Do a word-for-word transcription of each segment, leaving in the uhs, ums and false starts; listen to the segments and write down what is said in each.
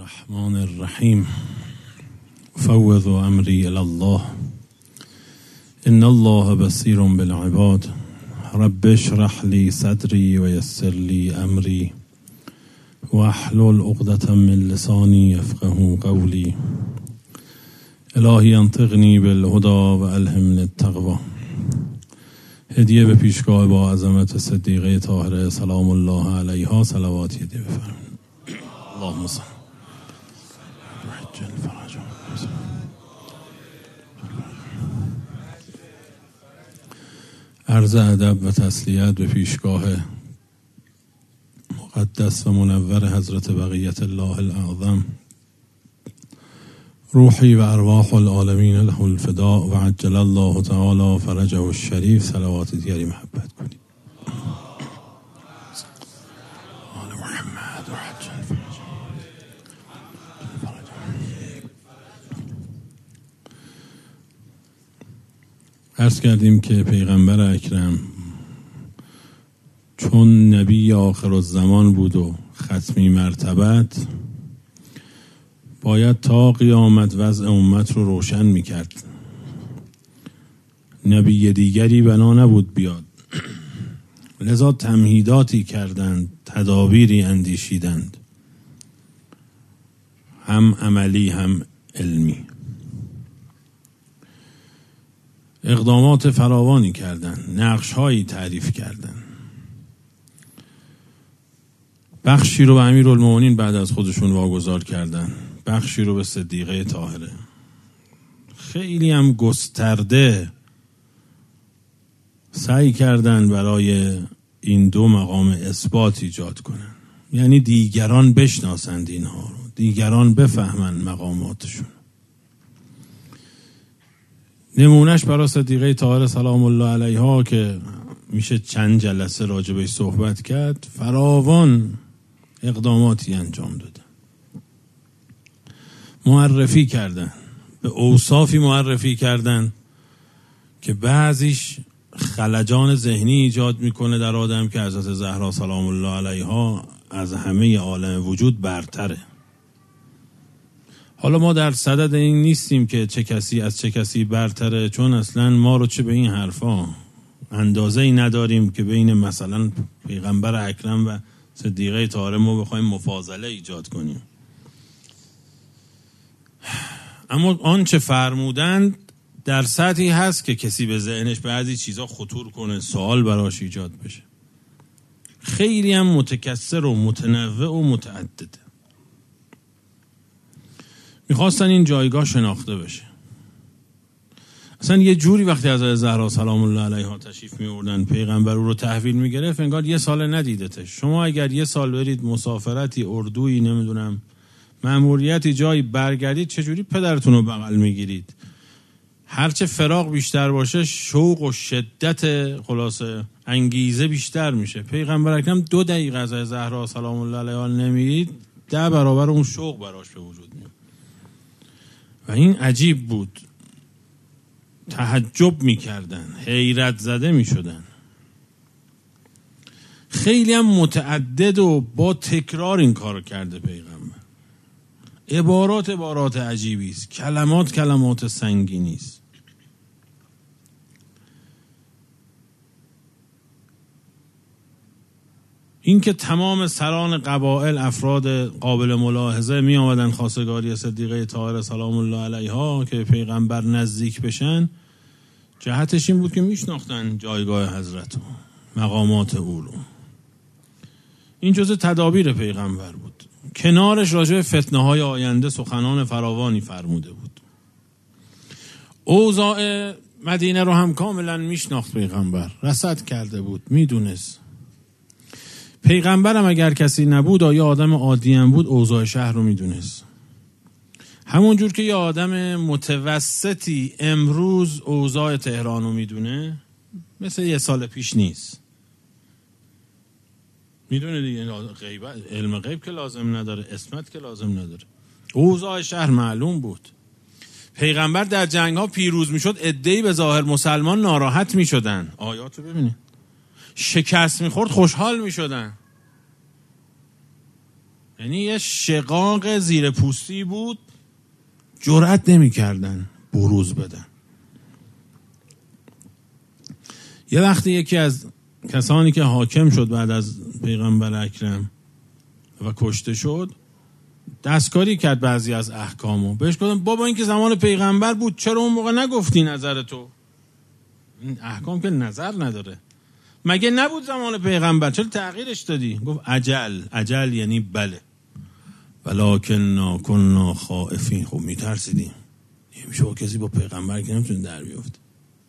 الرحمن الرحیم فوض امری الی الله ان الله بصیر بالعباد رب اشرح لی صدری و یسر لی امری واحلل عقدة من لسانی یفقهوا قولی الهی انطقنی بالهدی و الهمنی التقوی. هدیه به پیشگاه با عظمت صدیقه طاهره سلام الله علیها صلواتی هدیه بفرمایید. اللهم صل عرض ادب و تسلیت به پیشگاه مقدس و منور حضرت بقیت الله الاعظم، روحی و ارواح العالمین له الفداء و عجل الله تعالی فرجه الشریف. صلوات دیگری محبت کنید. آل محمد و عجل فرجه. عرض کردیم که پیغمبر اکرم چون نبی آخر الزمان بود و ختمی مرتبت، باید تا قیامت وضع امت رو روشن میکرد. نبی دیگری بنا نبود بیاد، لذا تمهیداتی کردند، تدابیری اندیشیدند، هم عملی هم علمی. اقدامات فراوانی کردند، نقش‌هایی تعریف کردند. بخشی رو به امیرالمومنین بعد از خودشون واگذار کردند، بخشی رو به صدیقه طاهره. خیلی هم گسترده سعی کردن برای این دو مقام اثبات ایجاد کنن، یعنی دیگران بشناسند اینها رو، دیگران بفهمن مقاماتشون. نمونش برای صدیقه طاهره سلام الله علیها که میشه چند جلسه راجبش صحبت کرد، فراوان اقداماتی انجام داده، معرفی کردن، به اوصافی معرفی کردن که بعضیش خلجان ذهنی ایجاد میکنه در آدم که حضرت زهرا سلام الله علیها از همه عالم وجود برتره. حالا ما در صدد این نیستیم که چه کسی از چه کسی برتره، چون اصلا ما رو چه به این حرفا اندازه ای نداریم که بین مثلا پیغمبر اکرم و صدیقه طاهره ما بخوایم مفاضله ایجاد کنیم. اما آنچه فرمودند در سطحی هست که کسی به ذهنش بعضی چیزا خطور کنه، سوال براش ایجاد بشه. خیلی هم متکثر و متنوع و متعدده. میخواستن این جایگاه شناخته بشه. اصلا یه جوری وقتی از زهرا سلام الله علیها تشریف میوردن پیغمبر رو تحویل میگرفت انگار یه سال ندیدتش. شما اگر یه سال برید مسافرتی، اردویی، نمیدونم مأموریتی جایی برگردید، چجوری پدرتون رو بغل میگیرید؟ هرچه فراق بیشتر باشه شوق و شدت خلاصه انگیزه بیشتر میشه. پیغمبر اکرم دو دقیقه از زهرا سلام الله علیها نمیدید، ده برابر اون شوق براش به وجود میاد. و این عجیب بود، تعجب میکردن، حیرت زده میشدن. خیلی هم متعدد و با تکرار این کار کرده پیغمبر. عبارات عبارات عجیبی است، کلمات کلمات سنگینی است. این که تمام سران قبایل افراد قابل ملاحظه می آمدن خواستگاری صدیقه طاهره سلام الله علیها که پیغمبر نزدیک بشن، جهتش این بود که میشناختن جایگاه حضرت و مقامات او رو. این جزء تدابیر پیغمبر بود. کنارش راجع فتنه های آینده سخنان فراوانی فرموده بود. اوضاع مدینه رو هم کاملا میشناخت پیغمبر، رصد کرده بود، میدونست. پیغمبرم اگر کسی نبود یا آدم عادی هم بود، اوضاع شهر رو میدونست. همون جور که یه آدم متوسطی امروز اوضاع تهران رو میدونه، مثل یه سال پیش نیست. میدونه دیگه، غیب علم غیب که لازم نداره، اسمت که لازم نداره. اوضاع شهر معلوم بود. پیغمبر در جنگ ها پیروز میشد، عده‌ای به ظاهر مسلمان ناراحت میشدن. آیات رو ببینید. شکست میخورد خوشحال میشدن. یعنی یه شقاق زیر پوستی بود، جرأت نمی کردن بروز بدن. یه وقتی یکی از کسانی که حاکم شد بعد از پیغمبر اکرم و کشته شد دستکاری کرد بعضی از احکامو، بهش گفتن بابا این که زمان پیغمبر بود چرا اون موقع نگفتی نظر تو؟ این احکام که نظر نداره، مگه نبود زمان پیغمبر چرا تغییرش دادی؟ گفت عجل. عجل یعنی بله، ولکن کنا خائفین. خب میترسیدیم، نمیشه با کسی با پیغمبر که نمیتونه در بیفته.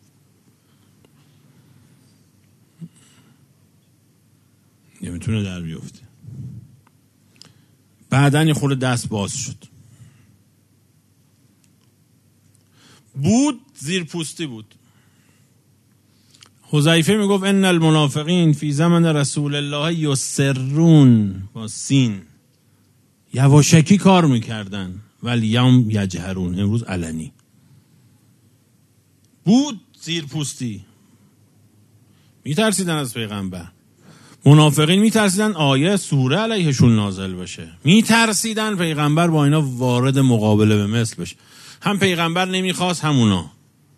نمیتونه در بیفته. بعدن یه خورده دست باز شد. بود زیر پوستی بود. حذیفه میگفت ان المنافقین فی زمن رسول الله یسرون با سین، یواشکی کار میکردن، ولی یوم یجهرون، امروز علنی. بود زیر پوستی، میترسیدن از پیغمبر. منافقین میترسیدن آیه سوره علیهشون نازل بشه، میترسیدن پیغمبر با اینا وارد مقابله به مثل بشه. هم پیغمبر نمیخواست هم اونا.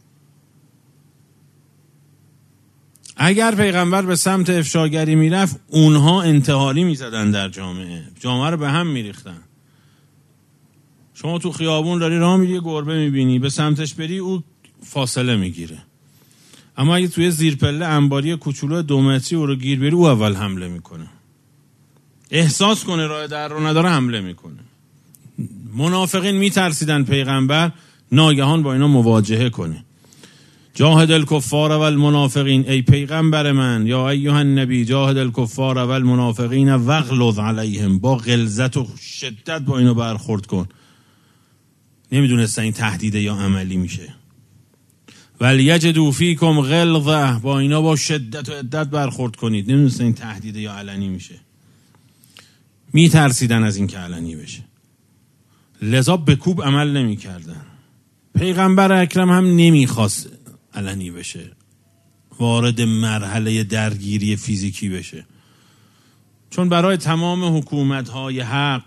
اگر پیغمبر به سمت افشاگری میرفت اونها انتحاری میزدن در جامعه، جامعه رو به هم میریختن. شما تو خیابون داری راه میری گربه میبینی، به سمتش بری او فاصله میگیره، اما اگه توی زیرپله انباری کوچولو دو متری او رو گیر بری او اول حمله میکنه، احساس کنه راه در رو نداره حمله میکنه. منافقین میترسیدن پیغمبر ناگهان با اینا مواجهه کنه. جاهد الکفار و المنافقین، ای پیغمبر من، یا ایها النبی جاهد الکفار و المنافقین واغلظ علیهم، با غلظت و شدت با اینا برخورد کن. نمیدونستن این تهدیده یا عملی میشه. ولیجدوا فیکم غلظه، با اینا با شدت و عدت برخورد کنید. نمیدونستن این تهدیده یا علنی میشه. میترسیدن از این که علنی بشه، لذا به کوب عمل نمیکردن. پیغمبر اکرم هم نمیخواست علنی بشه، وارد مرحله درگیری فیزیکی بشه، چون برای تمام حکومت‌های حق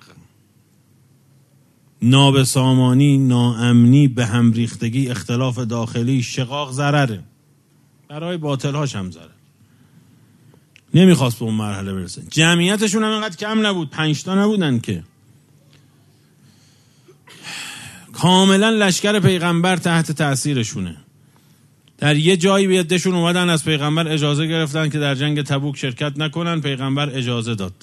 نابسامانی، ناامنی، به هم ریختگی، اختلاف داخلی، شقاق ضرره، برای باطل‌هاش هم ضرر. نمیخواست به اون مرحله برسه. جمعیتشون هم اینقدر کم نبود، پنج تا نبودن که. کاملا لشکر پیغمبر تحت تأثیرشونه. در یه جایی به عده‌شون اومدن از پیغمبر اجازه گرفتن که در جنگ تبوک شرکت نکنن، پیغمبر اجازه داد.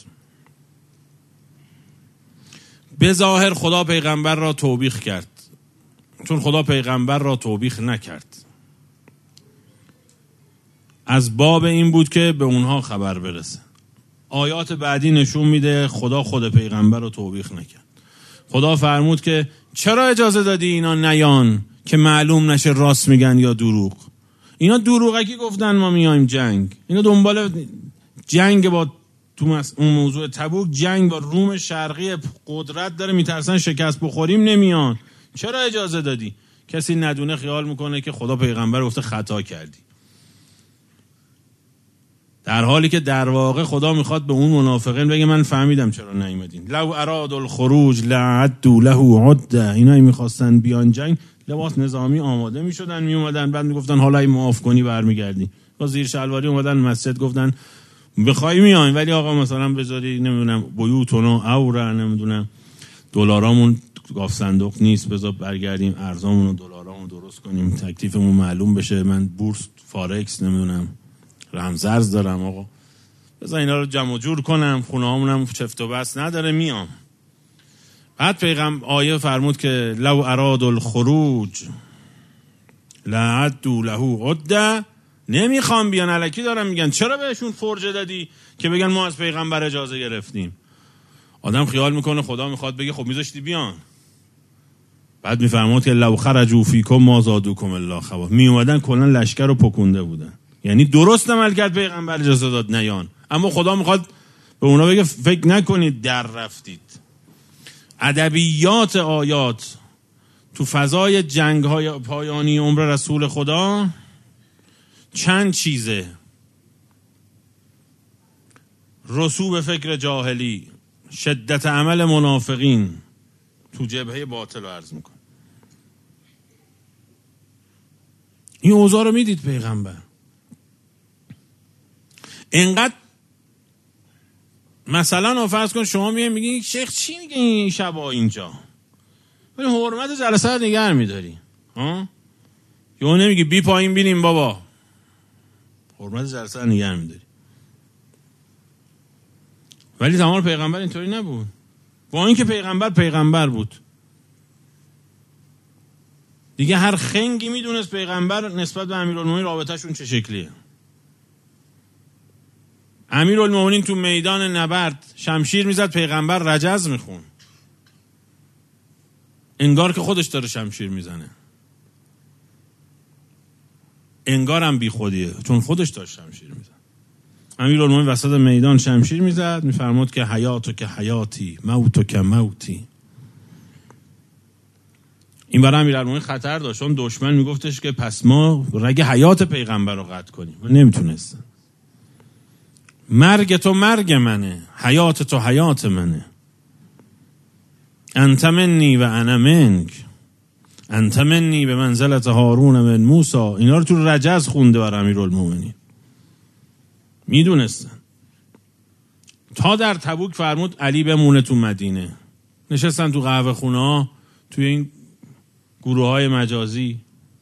به ظاهر خدا پیغمبر را توبیخ کرد، چون خدا پیغمبر را توبیخ نکرد. از باب این بود که به اونها خبر برسه. آیات بعدی نشون میده خدا خود پیغمبر را توبیخ نکرد. خدا فرمود که چرا اجازه دادی اینا نیان که معلوم نشه راست میگن یا دروغ؟ اینا دروغکی گفتن ما میایم جنگ. اینا دنبال جنگ با تو اون موضوع تبوک، جنگ با روم شرقی قدرت داره، میترسن شکست بخوریم نمیان. چرا اجازه دادی؟ کسی ندونه خیال میکنه که خدا پیغمبر گفته خطا کردی، در حالی که در واقع خدا میخواد به اون منافقین بگه من فهمیدم چرا نیومدین. لو اراد الخروج لعدوا له عده، اینا میخواستن بیان جنگ لباس نظامی آماده میشدن میومدن، بعد میگفتن حالا ای معاف کنی برمیگردی. با زیر شلواری اومدن مسجد گفتن بخوای میایم، ولی آقا مثلا بذاری نمیدونم بیوتونو اوره، نمیدونم دلارامون گاف صندوق نیست، بذار برگردیم ارزامون و دلارامون درست کنیم، تکلیفمون معلوم بشه، من بورس فارکس نمیدونم رمزرز دارم، آقا بذار اینا رو جمع جور کنم، خونه هامونم چفت و بس نداره، میام. بعد پیغمبر آیه فرمود که لو اراد الخروج لعدوا له عده، نمیخوام بیان، الکی دارم میگن. چرا بهشون فرجه دادی که بگن ما از پیغمبر اجازه گرفتیم؟ آدم خیال میکنه خدا میخواد بگه خب میذاشتی بیان. بعد میفرمود که لو خرجوا فیکم ما زادوکم الا خبالا، می اومدن کلا لشکر رو پکونده بودن. یعنی درست عمل کرد پیغمبر اجازه داد نیان، اما خدا میخواد به اونا بگه فکر نکنید در رفتید. ادبیات آیات تو فضای جنگ های پایانی عمر رسول خدا چند چیزه: رسوب فکر جاهلی، شدت عمل منافقین تو جبهه باطل رو عرض میکنه. این اوضاع رو میدید پیغمبر. اینقدر مثلا فرض کن شما میگین میگین شیخ چی میگه این شبا اینجا، ولی حرمت جلسه رو نگه میداری ها، یا نمیگی بی پایین بینیم بابا، حرمت جلسه رو نگه میداری. ولی زمان پیغمبر اینطوری نبود، با اینکه پیغمبر پیغمبر بود دیگه هر خنگی میدونست پیغمبر نسبت به امیرالمومنین رابطهشون چه شکلیه. امیرالمومنین تو میدان نبرد شمشیر میزد، پیغمبر رجز میخون، انگار که خودش داره شمشیر میزنه، انگارم بی خودیه چون خودش داشت شمشیر میزد. امیرالمومنین وسط میدان شمشیر میزد، میفرمود که حیاتو که حیاتی موتو که موتی. این برای امیرالمومنین خطر داشت، اون دشمن میگفتش که پس ما رگ حیات پیغمبر رو قطع کنیم، من نمیتونستم. مرگ تو مرگ منه، حیات تو حیات منه، انت منی و انا منک، انت منی به منزلت هارون من موسی. اینا رو تو رجز خونده بر امیرالمومنین، میدونستن. تا در تبوک فرمود علی بمونه تو مدینه. نشستن تو قهوه خونه ها، توی این گروه های مجازی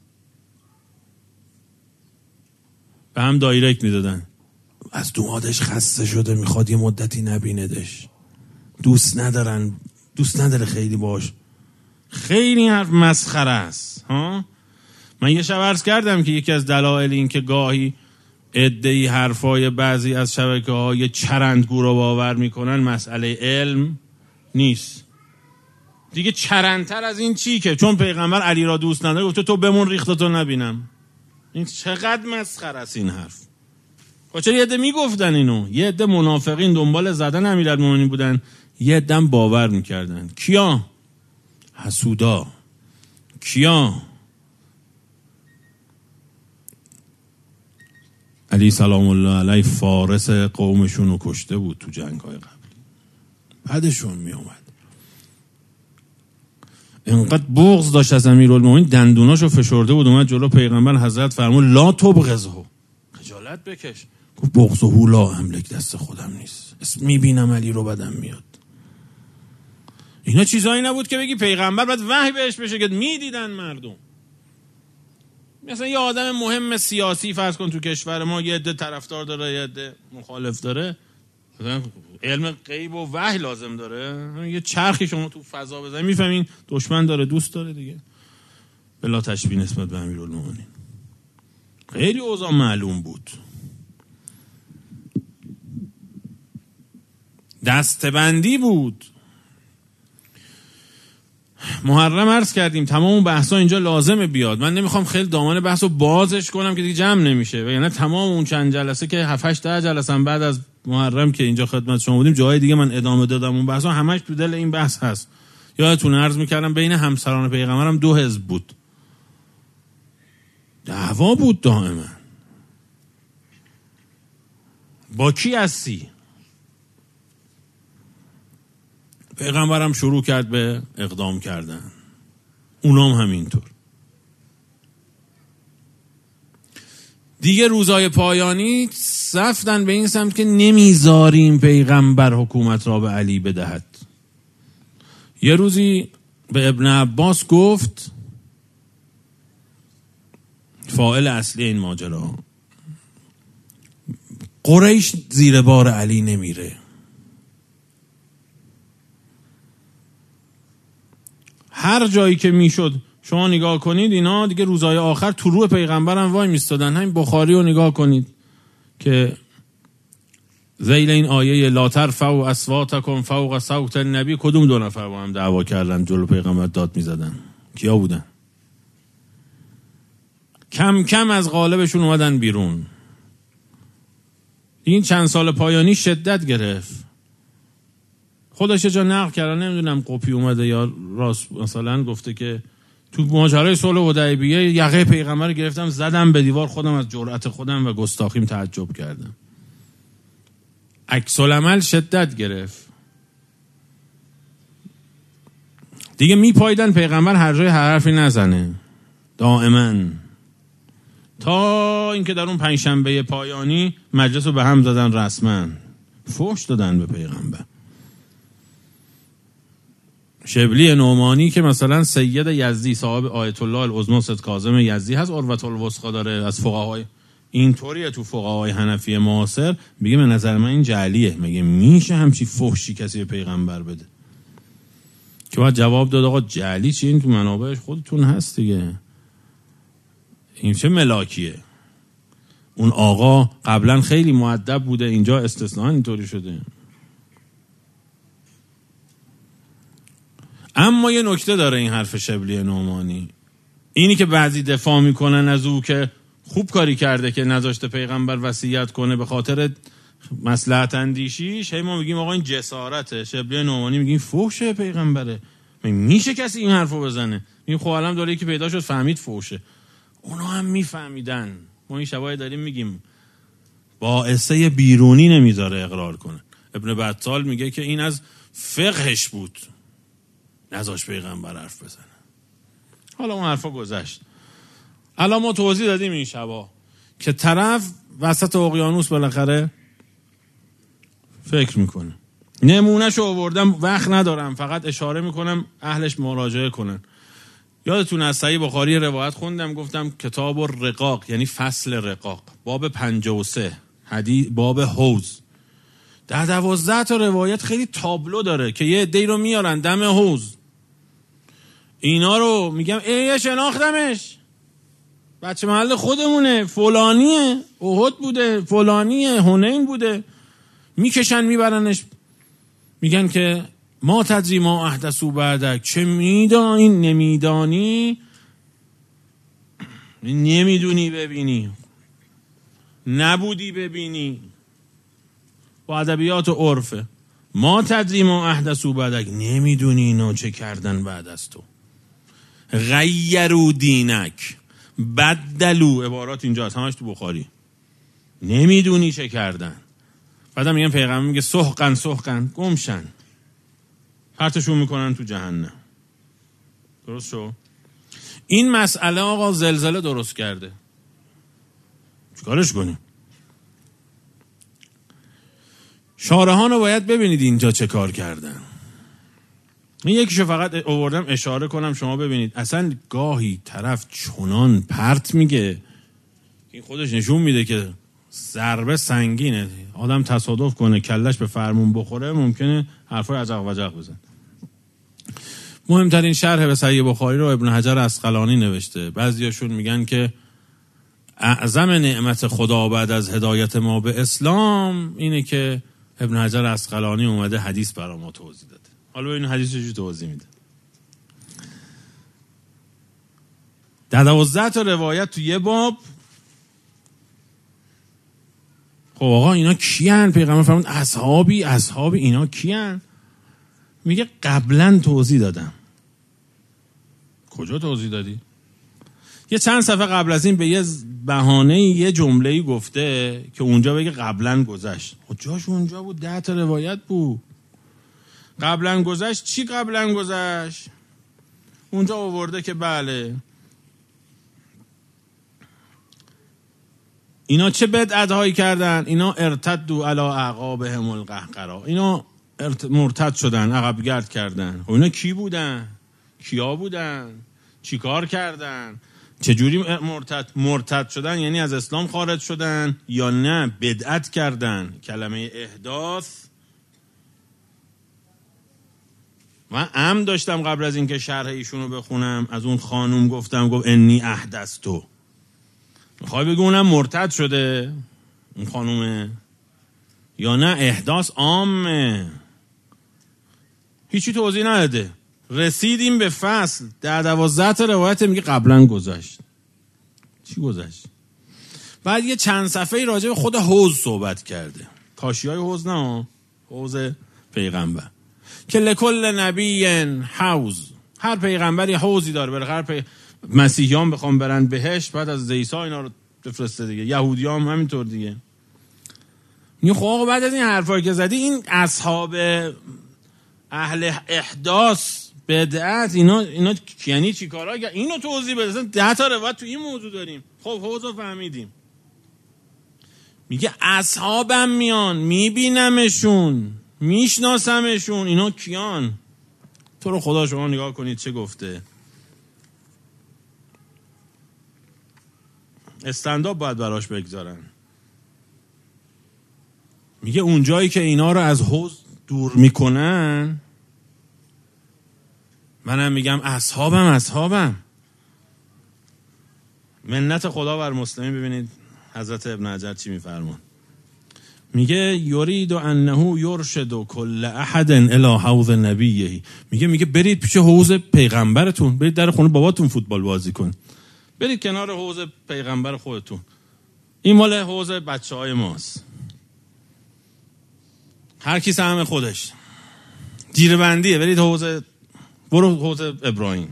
به هم دایرکت میدادن، از دومادش خسته شده میخواد یه مدتی نبیندش، دوست ندارن، دوست نداره خیلی باش. خیلی حرف مسخره است ها. من یه شب عرض کردم که یکی از دلایل این که گاهی ادعی حرفای بعضی از شبکه های چرندگو رو باور میکنن مسئله علم نیست دیگه. چرندتر از این چی که چون پیغمبر علی را دوست نداره گفته تو بمون ریختتو نبینم. این چقدر مسخره است این حرف. چرا یه عده میگفتن اینو؟ یه عده منافقین دنبال زدن امیرالمومنین بودن، یه عده هم باور میکردن. کیا؟ حسودا. کیا؟ علی سلام الله علیه فارس قومشون رو کشته بود تو جنگ‌های قبلی، بعدشون می اومد. اینقدر بغض داشت از امیرالمومنین، دندوناشو فشرده بود، اومد جلو پیغمبر، حضرت فرمود لا تبغضه، خجالت بکش. گفت بغض و هولا املک دست خودم نیست، اسم میبینم علی رو بدم میاد. اینا چیزایی نبود که بگی پیغمبر بعد وحی بهش بشه که میدیدن مردم. مثلا یه آدم مهم سیاسی فرض کن تو کشور ما یه عده طرفدار داره یه عده مخالف داره، مثلا علم غیب و وحی لازم داره. یه چرخی شما تو فضا بزنید میفهمین دشمن داره دوست داره دیگه. بلا تشبیه نسبت به امیرالمومنین خیلی اوضاع معلوم بود. دستبندی بود. محرم عرض کردیم تمام اون بحثا اینجا لازمه بیاد. من نمیخوام خیلی دامان بحثو بازش کنم که دیگه جمع نمیشه، و یعنی تمام اون چند جلسه که هفت هشت ده جلسه هم بعد از محرم که اینجا خدمت شما بودیم جای دیگه من ادامه دادم، اون بحثا همش تو دل این بحث هست. یادتون عرض میکردم بین همسران پیغمبرم دو حزب بود، دعوا بود دائما. با کی هستی؟ پیغمبرم شروع کرد به اقدام کردن، اونام همینطور. دیگه روزای پایانی رفتن به این سمت که نمیذاریم پیغمبر حکومت را به علی بدهد. یه روزی به ابن عباس گفت، فاعل اصلی این ماجرا، قریش زیر بار علی نمیره. هر جایی که میشد شما نگاه کنید اینا دیگه روزهای آخر تو روح پیغمبرم وای میستادن. همین بخاری رو نگاه کنید که ذیل این آیه لا ترفعوا اصواتکم فوق صوت النبی، کدوم دو نفر با هم دعوا کردن جلو پیغمبر داد میزدن؟ کیا بودن؟ کم کم از قالبشون اومدن بیرون. این چند سال پایانی شدت گرفت. خودش جا نقل کردن، نمیدونم قپی اومده یا راست مثلا گفته که تو ماجرای صلح حدیبیه یقه پیغمبر گرفتم زدم به دیوار، خودم از جرأت خودم و گستاخیم تعجب کردم. عکس العمل شدت گرفت. دیگه میپاییدن پیغمبر هر جای هر حرفی نزنه دائما، تا اینکه در اون پنجشنبه پایانی مجلس رو به هم زدن، رسما فحش دادن به پیغمبر. شبلی نعمانی که مثلا سید یزدی صاحب آیت الله العظمی سید کاظم یزدی هست، عروة الوثقی داره، از فقهای اینطوریه تو فقهای حنفی معاصر، میگه به نظر من این جعلیه. میگه میشه همچی فحشی کسی به پیغمبر بده؟ که باید جواب داد آقا جعلی چی؟ این تو منابعش خودتون هست دیگه، این چه ملاکیه؟ اون آقا قبلا خیلی مؤدب بوده، اینجا استثناء اینطوری شده. اما یه نکته داره این حرف شبلی نعمانی، اینی که بعضی دفاع میکنن از او که خوب کاری کرده که نذاشته پیغمبر وصیت کنه به خاطر مصلحت اندیشیش، هی ما میگیم آقا این جسارته. شبلی نعمانی میگیم فحشه پیغمبره، میشه کسی این حرفو بزنه؟ میگیم خب الان داره یکی پیدا شد فهمید فحشه، اونا هم میفهمیدن. ما این شبای داریم میگیم باعثه بیرونی نمیذاره اقرار کنه. ابن بطال میگه که این از فقهش بود نذاش پیغمبر حرف بزنه. حالا اون حرفا گذشت. الان ما توضیح دادیم این شبا که طرف وسط اقیانوس بالاخره فکر میکنه. نمونهشو آوردم، وقت ندارم، فقط اشاره میکنم اهلش مراجعه کنن. یادتون از صحیح بخاری روایت خوندم، گفتم کتاب الرقاق، یعنی فصل رقاق، باب پنجاه و سه، حدیث باب حوض. در دوازده تا روایت خیلی تابلو داره که یه عده‌ای رو میارن دم حوض، اینا رو میگم ای شناختمش، بچه محل خودمونه، فلانیه، احد بوده، فلانیه، حنین بوده، میکشن میبرنش، میگن که ما تدری ما احدثوا بعدک، چه میدانی نمیدانی، نمیدونی ببینی، نبودی ببینی. با ادبیات و عرفه، ما تدری ما احدثوا بعدک، نمیدونی اینا چه کردن بعد از تو. غیروا دینک، بدلوا، عبارات اینجا هست همش تو بخاری، نمیدونی چه کردن. بعدم میگن پیغمبر میگه سحقن سحقن، گمشن، پرتشون میکنن تو جهنم. درست شو؟ این مسئله آقا زلزله درست کرده، چیکارش کنیم؟ شارحان رو باید ببینید اینجا چه کار کردن. این یکیشو فقط آوردم اشاره کنم شما ببینید. اصلا گاهی طرف چنان پرت میگه، این خودش نشون میده که ضربه سنگینه، آدم تصادف کنه کلش به فرمون بخوره، ممکنه حرفای عجق وجق بزن. مهمترین شرح به صحیح بخاری رو ابن حجر عسقلانی نوشته. بعضیاشون میگن که اعظم نعمت خدا بعد از هدایت ما به اسلام اینه که ابن حجر عسقلانی اومده حدیث برای ما توضیح داده. حالا این حدیث رو توضیح میده. در دوازده تا روایت تو یه باب. خب آقا اینا کیان؟ پیغمبر فرمود اصحابی اصحابی، اینا کیان؟ میگه قبلا توضیح دادم. کجا توضیح دادی؟ یه چند صفحه قبل از این به یه بهانه یه جمله‌ای گفته که اونجا بگه قبلا گذشت. خب جاش اونجا بود، ده تا روایت بود. قبلا گذشت چی؟ قبلا گذشت اونجا آورده که بله اینا چه بدعت‌هایی کردن، اینا ارتدوا علی اعقابهم القهقرا، اینا مرتد شدن، عقب گرد کردن. خب اینا کی بودن؟ کیا بودن؟ چی کار کردن؟ چجوری مرتد مرتد شدن؟ یعنی از اسلام خارج شدن یا نه بدعت کردن؟ کلمه احداث من ام داشتم قبل از اینکه شرح ایشونو بخونم، از اون خانوم گفتم، گفت انی احدثتو، میخوای بگو اونم مرتد شده اون خانومه یا نه احداث عامه؟ هیچی توضیح نداده. رسیدیم به فصل در دوازده تا روایت میگه قبلا گذشت. چی گذشت؟ بعد یه چند صفحه راجع به خود حوض صحبت کرده، کاشیای حوض نه، حوض پیغمبر، که لکل نبی حوض، هر پیغمبری حوضی داره. برای هر پی... مسیحیان بخوام برن بهشت بعد از عیسی اینا رو بفرسته دیگه، یهودیان هم همینطور دیگه. میگه خب بعد از این حرفایی که زدی، این اصحاب اهل احداث بدعت، اینا اینا یعنی چی کارا؟ اینو توضیح بده. ده تا روایت تو این موضوع داریم. خب حوض رو فهمیدیم. میگه اصحابم میان، میبینمشون، میشناسمشون. اینا کیان؟ تو رو خدا شما نگاه کنید چه گفته. استنداپ باید براش بگذارن. میگه اونجایی که اینا رو از حوض دور میکنن، منم میگم اصحابم اصحابم. منت خدا بر مسلمین. ببینید حضرت ابن حجر چی میفرمان. میگه یرید انه یرشد کل احد الی حوض نبیه. میگه میگه برید پیش حوض پیغمبرتون، برید در خونه باباتون فوتبال بازی کن، برید کنار حوض پیغمبر خودتون. این مال حوض بچهای ماست، هر کی سهم خودش، جیره‌بندیه. برید حوض، برو حوض ابراهیم.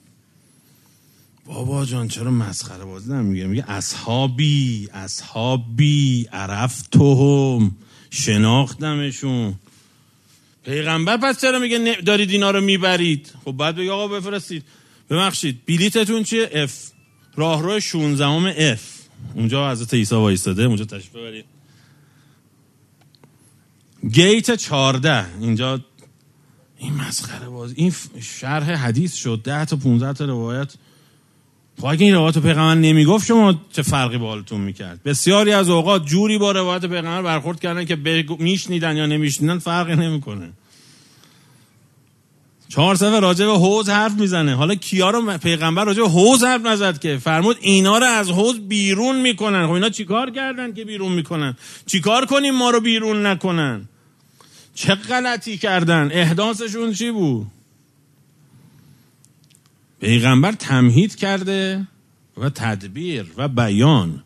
بابا جان چرا مسخره بازی نمیگه؟ میگه اصحابی اصحابی عرفتهم، شناختمشون. پیغمبر پس چرا میگه دارید اینا رو میبرید؟ خب بعد بگه آقا بفرستید. ببخشید بلیتتون چیه؟ اف، راهرو شانزدهم اف، اونجا حضرت عیسی وایساده، اونجا تشریف ببرید. گیت چهارده اینجا. این مسخره باز، این شرح حدیث شد، ده تا پونزده تا روایت. خب اگه این روایت پیغمبر نمیگفت شما چه فرقی با حالتون میکرد؟ بسیاری از اوقات جوری با روایت پیغمبر برخورد کردن که میشنیدن یا نمیشنیدن فرقی نمیکنه. چهار صفحه راجع به حوض حرف میزنه. حالا کیا رو پیغمبر راجع به حوض حرف نزد که فرمود اینا رو از حوض بیرون میکنن؟ خب اینا چیکار کردن که بیرون میکنن؟ چیکار کنیم ما رو بیرون نکنن؟ چه غلطی کردن؟ احداثشون چی بود؟ پیغمبر تمهید کرده و تدبیر و بیان.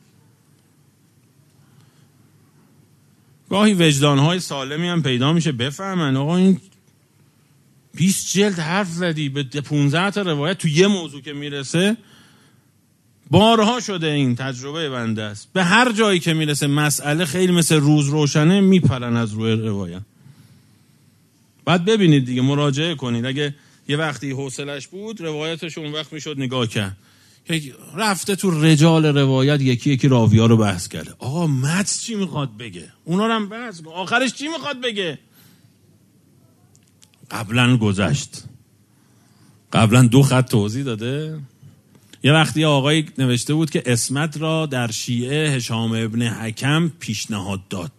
گاهی وجدانهای سالمی هم پیدا میشه بفهمن آقا این بیست جلد حرف زدی به پونزده تا روایت تو یه موضوع که میرسه. بارها شده این تجربه بنده است. به هر جایی که میرسه مسئله خیلی مثل روز روشنه، میپرن از روی روایت. بعد ببینید دیگه، مراجعه کنید. اگه یه وقتی حوصلش بود روایتش اون وقت میشد نگاه کرد. رفته تو رجال روایت یکی یکی راویا رو بحث کرده. آقا متن چی میخواد بگه؟ اونا رو هم بحث کن. آخرش چی میخواد بگه؟ قبلا گذشت، قبلا دو خط توضیح داده. یه وقتی آقایی نوشته بود که اسمت را در شیعه هشام ابن حکم پیشنهاد داد.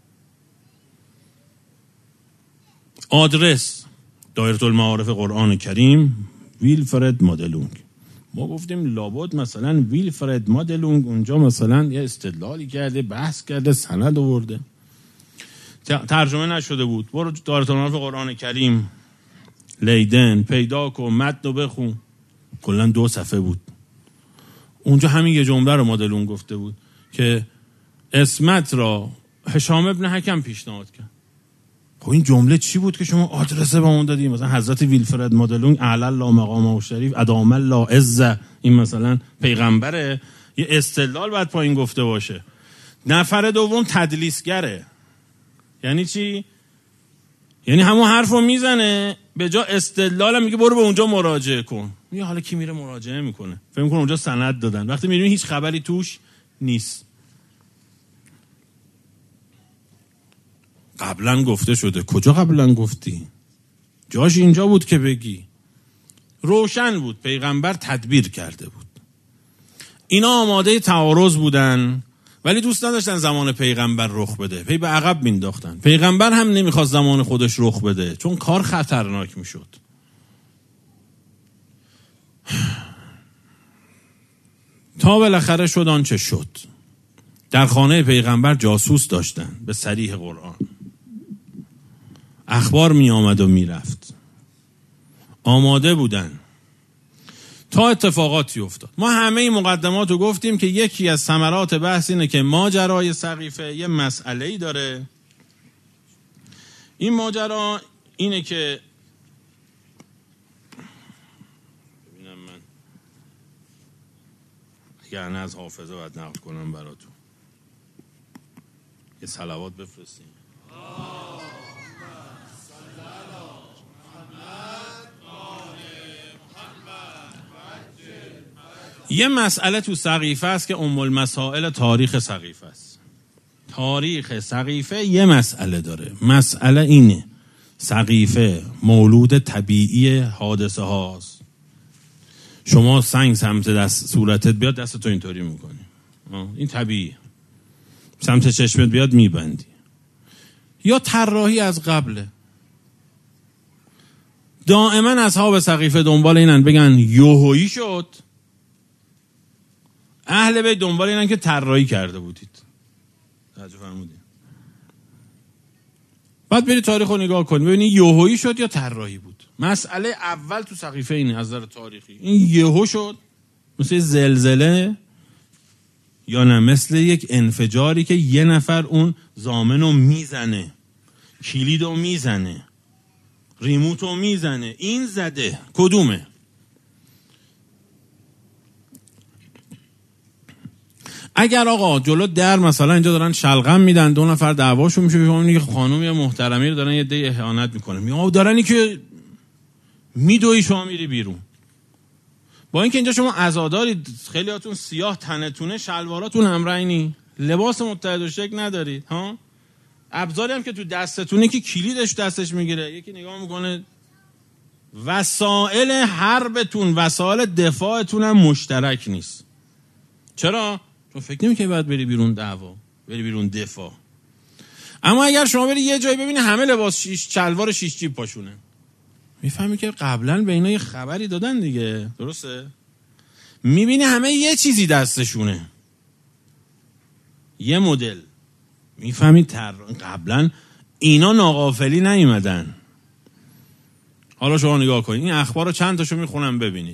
آدرس دایره المعارف قرآن کریم، ویلفرد مادلونگ. ما گفتیم لابد مثلا ویلفرد مادلونگ اونجا مثلا یه استدلالی کرده، بحث کرده، سند آورده. ترجمه نشده بود. برو دایره المعارف قرآن کریم لیدن پیدا کن، متن رو بخون. کلا دو صفحه بود. اونجا همین یه جمله رو مادلونگ گفته بود که اسمت را هشام ابن حکم پیشنهاد کرد. خب این جمله چی بود که شما آدرسه به اون دادی؟ مثلا حضرت ویلفرد مادلونگ اعلی الله مقامه شریف ادام الله عز، این مثلا پیغمبره، یه استدلال باید پایین گفته باشه. نفر دوم تدلیسگره. یعنی چی؟ یعنی همون حرفو میزنه، به جا استدلال هم میگه برو به اونجا مراجعه کن. میگه حالا کی میره مراجعه میکنه؟ فکر میکنه اونجا سند دادن، وقتی میبینی هیچ خبری توش نیست. قبلا گفته شده. کجا قبلا گفتی؟ جاش اینجا بود که بگی. روشن بود پیغمبر تدبیر کرده بود. اینا آماده تعارض بودن ولی دوست نداشتن زمان پیغمبر رخ بده، پی به عقب مینداختن. پیغمبر هم نمیخواست زمان خودش رخ بده چون کار خطرناک میشد. تا بالاخره شد آنچه شد. در خانه پیغمبر جاسوس داشتن به صریح قرآن. اخبار می آمد و می رفت. آماده بودن تا اتفاقاتی افتاد. ما همه این مقدمات رو گفتیم که یکی از ثمرات بحث اینه که ماجرای سقیفه یه مسئله‌ای داره. این ماجرا اینه که ببینم من یعنی از حافظه باید نقل کنم براتون. یه صلوات بفرستیم. یه مسئله تو سقیفه است که ام المسائل تاریخ سقیفه است. تاریخ سقیفه یه مسئله داره. مسئله اینه: سقیفه مولود طبیعی حادثه هاست. شما سنگ سمت دست صورتت بیاد دستتو اینطوری میکنی، این طبیعی. سمت چشمت بیاد میبندی. یا طراحی از قبله. دائما اصحاب سقیفه دنبال اینن بگن یوهویی شد. اهل بیت دنبال اینن که طراحی کرده بودید. توجه فرمودید؟ بعد برید تاریخ رو نگاه کنید ببینید یوهویی شد یا طراحی بود. مسئله اول تو سقیفه اینه از نظر تاریخی. این یهو شد مثل زلزله یا نه مثل یک انفجاری که یه نفر اون ضامنو میزنه، کلیدو میزنه، ریموتو میزنه، این زده. کدومه؟ اگر آقا جلو در مثلا اینجا دارن شلغم میدن، دو نفر دعواشون میشه، میفهمونی که خانم یا محترمی رو دارن یه دی اهانت میکنه، میگه دارنی که میدوی شما میری بیرون. با اینکه اینجا شما عزادارید، خیلیاتون سیاه تنتونه، شلواراتون هم رنگی، لباس متحد و شکل ندارید ها. ابزاری هم که تو دستتونه که کلیدش دستش میگیره، یکی نگاه میکنه. وسایل حربتون، وسایل دفاعتون هم مشترک نیست. چرا؟ چون فکر نمی‌کنی باید بری بیرون دعوا، بری بیرون دفاع. اما اگر شما بری یه جایی ببینی همه لباس شیش شلوار شیش جیب پاشونه، میفهمی که قبلا به اینا یه خبری دادن دیگه، درسته؟ میبینی همه یه چیزی دستشونه، یه مدل. میفهمی تر قبلا اینا ناغافلی نیومدن. حالا شما نگاه کنید این اخبار رو چند تاشو میخونم ببینید.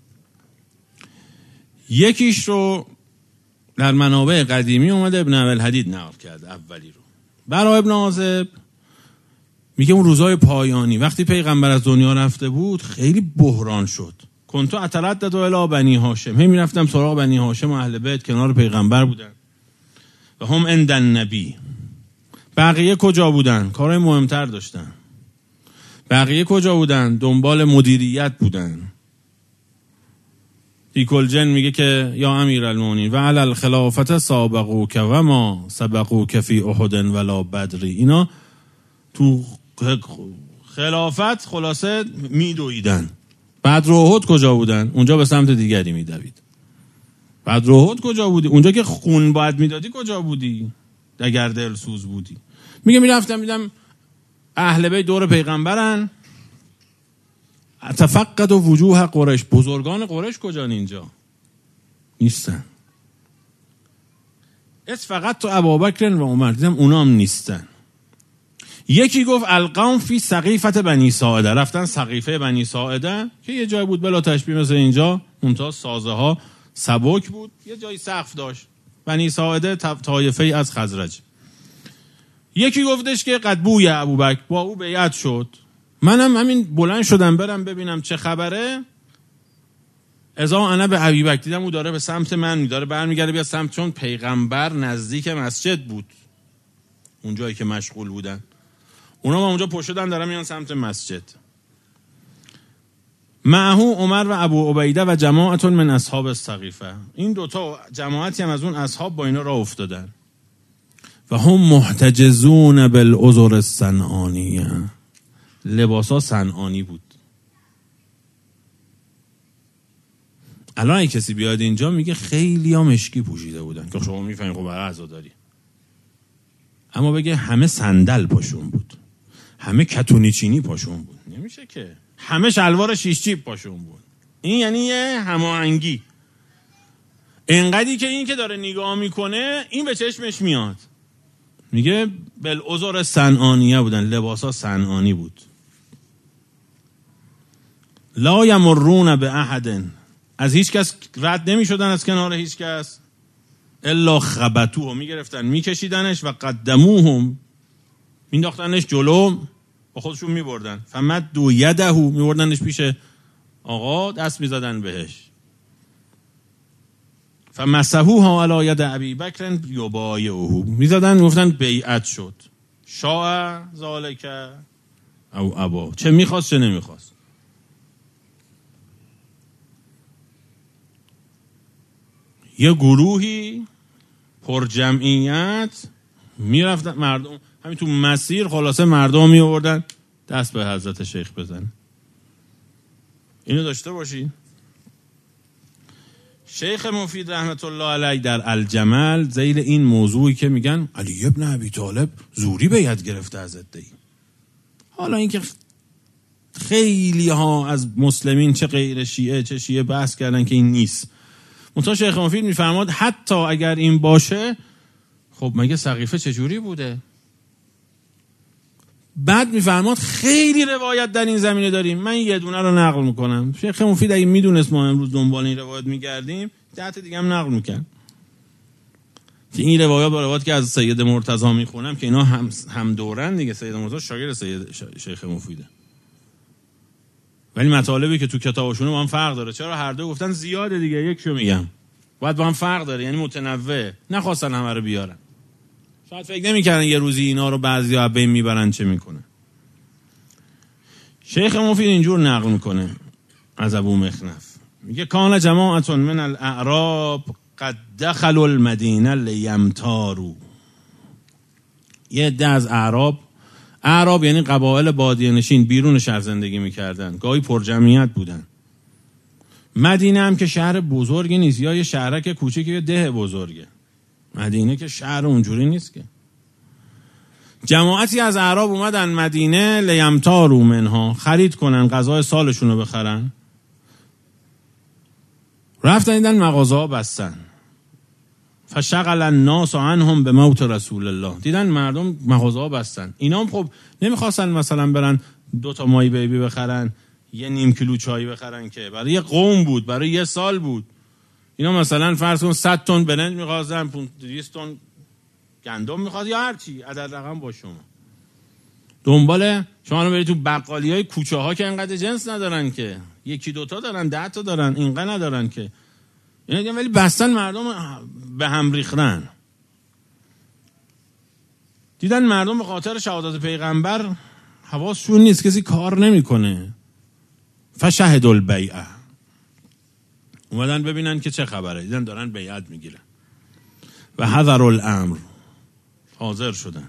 یکیش رو در منابع قدیمی اومده ابن ابوالحدید نقل کرده، اولی رو. برای ابن عازب میگه اون روزای پایانی وقتی پیغمبر از دنیا رفته بود خیلی بحران شد. کنتو اتردد الی بنی هاشم، هی میرفتم سراغ بنی هاشم و اهل بیت کنار پیغمبر بودن. و هم عند النبی. بقیه کجا بودن؟ کارهای مهمتر داشتن. بقیه کجا بودن؟ دنبال مدیریت بودن. دیکل جن میگه که یا امیرالمومنین و علی الخلافت سابقوک و ما سبقوک فی احد ولا بدری. اینا تو خلافت خلاصه میدویدن. بدر و احد کجا بودن؟ اونجا به سمت دیگری میدوید. بدر و احد کجا بودی؟ اونجا که خون باید میدادی کجا بودی؟ اگر دلسوز بودی. میگه میرفتم میدم اهل بیت دور پیغمبرن، تفقد و وجوه قریش. بزرگان قریش کجان اینجا؟ نیستن. اس فقط تو ابوبکر و عمر دیدم اونا هم نیستن. یکی گفت القوم فی سقیفه بنی ساعده، رفتن سقیفه بنی ساعده که یه جای بود بلا تشبیه مثل اینجا، اونتا سازه ها سبک بود، یه جایی سقف داشت. بنی ساعده طایفه از خزرج. یکی گفتش که قد بوی ابوبکر، با او بیعت شد. منم همین بلند شدم برم ببینم چه خبره. ازا انا به ابوبکر دیدم او داره به سمت من میداره برمیگرده بیا سمت، چون پیغمبر نزدیک مسجد بود اونجایی که مشغول بودن. اونا ما اونجا پشتن دارن میان سمت مسجد. معهو عمر و ابو عبیده و جماعت من اصحاب السقیفه. این دوتا جماعتی هم از اون اصحاب با اینا راه افتادن. و هم محتجزون بالعذر الصنعانیه. لباسا صنعانی بود. الان اگه کسی بیاد اینجا میگه خیلی ها مشکی پوشیده بودن که شما میفهمید خب برای عزاداری. اما بگه همه صندل پاشون بود، همه کتونی چینی پاشون بود، نمیشه که. همه شلوار شیش جیب پاشون بود. این یعنی یه هماهنگی. انقدری که این که داره نگاه میکنه این به چشمش میاد. میگه بالعذر صنعانیه بودن، لباسا صنعانی بود. لا یمرون به احد، از هیچ کس رد نمی شدن از کنار هیچ کس. الا خبطوه، می گرفتن می کشیدنش و قدموهم، می داختنش جلو با خودشون می بردن. فمد دو یدهو، می بردنش پیش آقا دست می زدن بهش. فمسحوها علی ید ابی بکر یبایعه، می زدن می گفتن بیعت شد. شاء ذالک او ابا، چه می خواست چه نمی خواست. یه گروهی پر جمعیت میرفتن، مردم همین تو مسیر خلاصه مردم می آوردن دست به حضرت شیخ بزن. اینو داشته باشی. شیخ مفید رحمت الله علیه در الجمل ذیل این موضوعی که میگن علی ابن ابی طالب زوری بیعت گرفته از ادعی، حالا اینکه خیلی ها از مسلمین چه غیر شیعه چه شیعه بحث کردن که این نیست، منتها شیخ مفید میفرماد حتی اگر این باشه خب مگه سقیفه چجوری بوده؟ بعد میفرماد خیلی روایت در این زمینه داریم، من یه دونه رو نقل میکنم. شیخ مفید اگه میدونست ما امروز دنبال این روایت میگردیم ده تا دیگه هم نقل میکرد که این روایات با روایت که از سید مرتضی میخونم که اینا هم هم دورن دیگه، سید مرتضی شاگرد سید شیخ مفیده، ولی مطالبی که تو کتابشون با هم فرق داره. چرا؟ هر دو گفتن زیاده دیگه، یکشو میگم، باید با هم فرق داره، یعنی متنوع، نخواستن همه رو بیارن. شاید فکر نمی‌کردن یه روزی اینا رو بعضیا بین میبرن چه میکنه. شیخ مفید اینجور نقل میکنه از ابو مخنف، میگه کان جماعت من الاعراب قد دخلوا المدینه لیمتاروا. یه عده از اعراب، اعراب یعنی قبایل بادیه نشین بیرون شهر زندگی میکردن، گاهی پر جمعیت بودن. مدینه هم که شهر بزرگی نیست، یا یه شهرک کوچیک یا ده بزرگه. مدینه که شهر اونجوری نیست که. جماعتی از اعراب اومدن مدینه لیمتاروا منها، خرید کنن، غذای سالشون رو بخرن. رفتن دیدن مغازه ها بستن. فشغل الناس عنهم به موت رسول الله. دیدن مردم مغازه ها بستن. اینا هم خب نمیخواستن مثلا برن دو تا مای بیبی بخرن، یه نیم کیلو چای بخرن، که برای یه قوم بود، برای یه سال بود. اینا مثلا فرض کن صد تن برنج می‌خواستن، دویست تن گندم می‌خواد یا هر چی، عدد رقم با شما. دنبال شما رو برید تو بقالیای کوچه ها که انقدر جنس ندارن که، یکی دو تا دارن، ده تا دارن، اینقدر ندارن که. اینا دیگه ولی بستن مردم به هم ریختن. دیدن مردم به خاطر شهادت پیغمبر حواسشون نیست، کسی کار نمیکنه. فشهد البیعه، اومدن ببینن که چه خبره. دیدن دارن بیعت میگیرن. و حضر الامر، حاضر شدن.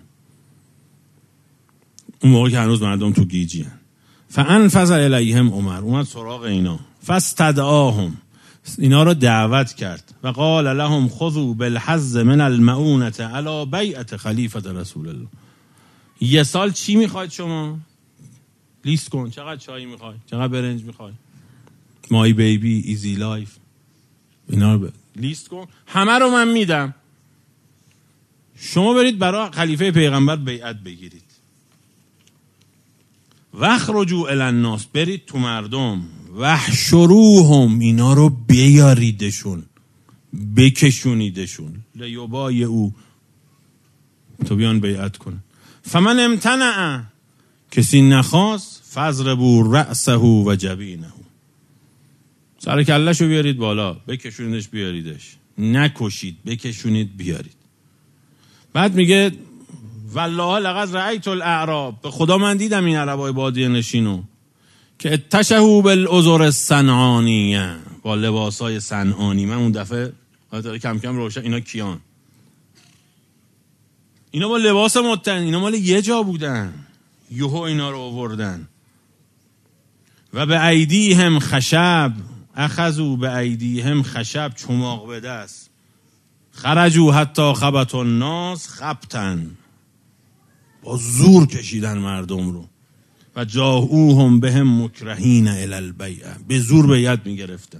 اون موقع که هنوز مردم تو گیجی هن. فانفذ الیهم عمر، اومد سراغ اینا. فاستدعاهم، اینا رو دعوت کرد. و قال لهم خذوا بالحظ من المعونة علی بیعة خلیفة رسول الله. یه سال چی میخواید شما؟ لیست کن، چقدر چای میخواید، چقدر برنج میخواید، مای بیبی، ایزی لایف، اینا رو لیست کن، همه رو من میدم. شما برید برای خلیفه پیغمبر بیعت بگیرید. وخرجوا الی الناس، برید تو مردم. وحشروهم، اینا رو بیاریدشون، بکشونیدشون. لیبای او، تو بیان بیعت کن. فمن امتنع، کسی نخواست، فضربوا رأسه و جبینه، سر کلهشو بیارید بالا، بکشونیدش بیاریدش، نکشید، بکشونید بیارید. بعد میگه والله لقد رأیت الاعراب، به خدا من دیدم این عربای بادیه نشینو که اتشهوا بالعذر الصنعانیه، با لباسای صنعانی. من اون دفعه کم کم روشن، اینا کیان؟ اینا با لباس متن، اینا مال یه جا بودن، یهو اینا رو آوردن. و به ایدیهم خشب، اخذوا به ایدیهم خشب، چماق به دست. خرجوا حتی خبط الناس خبطن، با زور کشیدن مردم رو. و جاءوهم بهم مکرهین الی البیعه، به زور بیعت میگرفتن.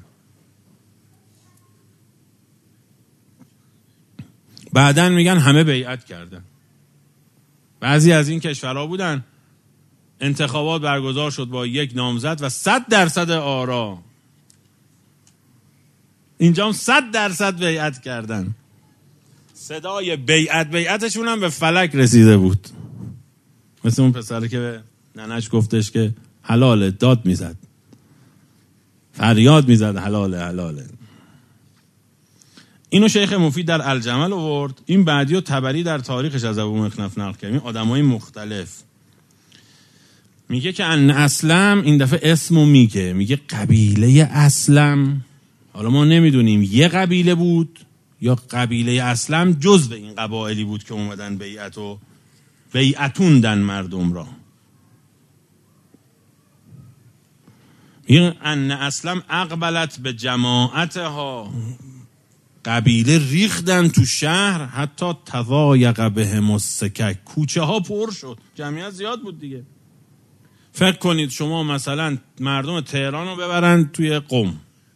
بعدن میگن همه بیعت کردن. بعضی از این کشورها بودن انتخابات برگزار شد با یک نامزد و صد درصد آرا. اینجا هم صد درصد بیعت کردن. صدای بیعت بیعتشون هم به فلک رسیده بود. مثل اون پسره که به ننش گفتش که حلاله، داد میزد، فریاد میزد حلاله حلاله. اینو شیخ مفید در الجمل آورد. این بعدی و طبری در تاریخش از ابو مخنف نقل کرد. آدمای مختلف میگه که ان اسلم، این دفعه اسمو میگه، میگه قبیله اسلم. حالا ما نمیدونیم یه قبیله بود یا قبیله اسلم جزو این قبایلی بود که اومدن بیعت و بیعتوندن مردم را. این ان اسلم اقبلت به جماعتها، قبیله ریختن تو شهر حتی تضایق بهم السکک، کوچه ها پر شد، جمعیت زیاد بود دیگه. فکر کنید شما مثلا مردم تهران رو ببرن توی قم،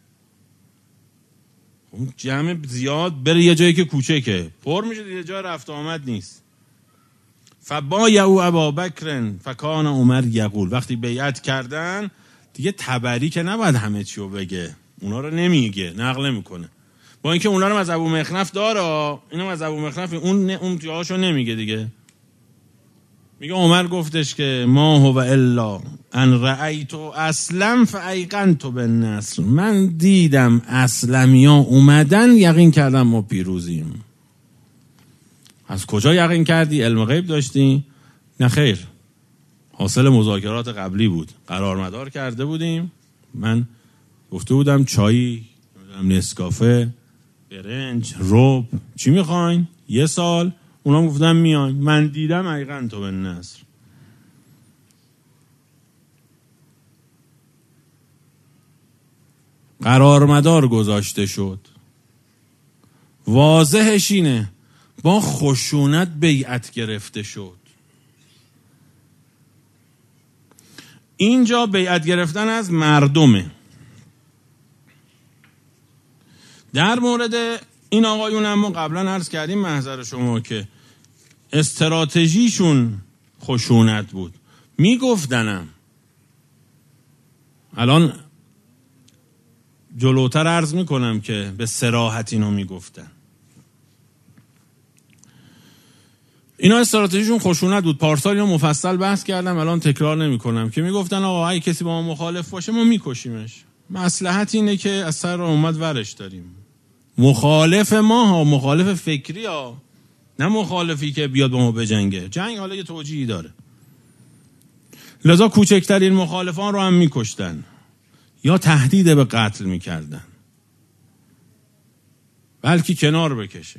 اون جمع زیاد بره یه جایی که کوچکه پر میشه دیگه، جای رفت آمد نیست. فبایعوا ابابکر فکان عمر یقول، وقتی بیعت کردن دیگه تبری که نباید همه چی رو بگه، اونا رو نمیگه، نقل نمیکنه، با اینکه اونا رو از ابو مخنف داره، اینو از ابو مخنف اون اون جاهاشو نمیگه دیگه. میگه عمر گفتش که ما هو الا ان رأیت اسلم فایقنت بالنصر، من دیدم اسلمیا اومدن یقین کردم ما پیروزیم. از کجا یقین کردی؟ علم غیب داشتی؟ نه خیر، حاصل مذاکرات قبلی بود، قرارمدار کرده بودیم، من گفته بودم چایی، نسکافه، برنج، رب، چی میخواین؟ یه سال. اونا گفتن میایم، من دیدم ایقن تو به نصر. قرارمدار گذاشته شد. واضحش اینه با خشونت بیعت گرفته شد. اینجا بیعت گرفتن از مردمه. در مورد این آقایون هم ما قبلا عرض کردیم محضر شما که استراتژیشون خشونت بود. میگفتنم الان جلوتر عرض میکنم که به صراحت اینو میگفتن. اینا استراتژیشون خشونت بود. پارسال اینو مفصل بحث کردم، الان تکرار نمی کنم، که میگفتن آقا اگه کسی با ما مخالف باشه ما میکشیمش. مصلحت اینه که از سر اومد ورش داریم. مخالف ما ها، مخالف فکری ها، نه مخالفی که بیاد با ما بجنگه. جنگ حالا یه توجیهی داره. لذا کوچکترین مخالفان رو هم میکشتن یا تهدید به قتل میکردن، بلکه کنار بکشه.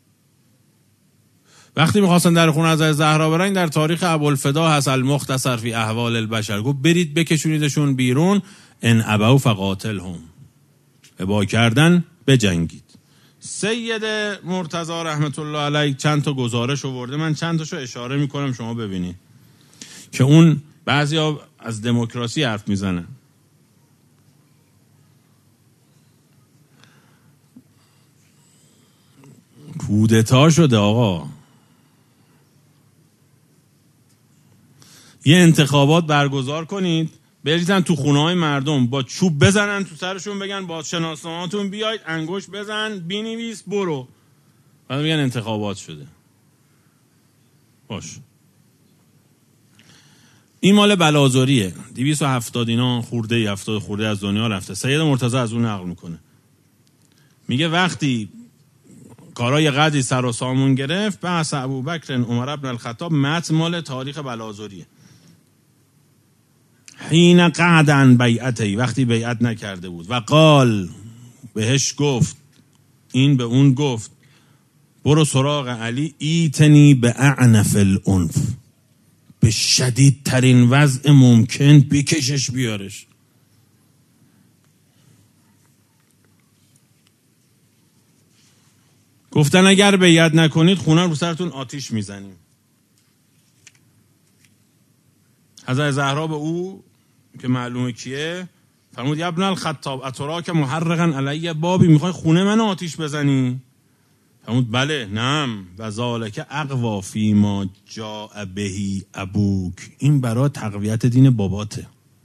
وقتی میخواستن در خونه از زهرا برن، در تاریخ ابوالفدا هست المختصر فی احوال البشر، گفت برید بکشونیدشون بیرون، ان ابوا فقاتلهم، ابا کردن بجنگید. سید مرتضی رحمت الله علیه چند تا گزارش آورده، من چند تاشو اشاره میکنم شما ببینید که اون بعضیا از دموکراسی حرف میزنن. کودتا شده آقا، یه انتخابات برگزار کنید، بریزن تو خونه های مردم، با چوب بزنن تو سرشون، بگن با شناسنامه‌تون بیاید، انگشت بزن، بینویس، برو، بعد میگن انتخابات شده. باش، این مال بلازوریه، دویست و هفتاد اینا خورده ای هفتاد خورده از دنیا رفته. سید مرتضی از اون نقل میکنه، میگه وقتی کارای قدری سر و سامون گرفت، بحث ابوبکر عمر ابن الخطاب، متن مال تاریخ بلازوریه، حین قعدن بیعتی، وقتی بیعت نکرده بود، و قال، بهش گفت، این به اون گفت برو سراغ علی، ایتنی به اعنف الانف، به شدید ترین وضع ممکن بکشش بیارش. گفتن اگر بیعت نکنید خونه رو سرتون آتیش میزنیم. حضرت زهرا به او که معلومه کیه فرمود یا ابن الخطاب اتراک محرقا علی بابی، میخوای خونه منو آتیش بزنی؟ فرمود بله، نعم، و ذالک اقوا فی ما جاء بهی ابوک، این برای تقویت دین باباته.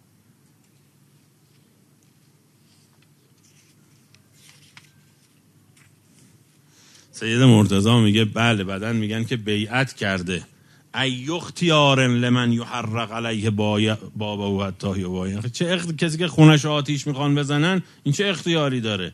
سید مرتضی میگه بله، بعدن میگن که بیعت کرده، ای اختیار لمن یحرق علیه بابا و حتی یبای، چه اخت... کسی که خونش آتیش میخوان بزنن، این چه اختیاری داره؟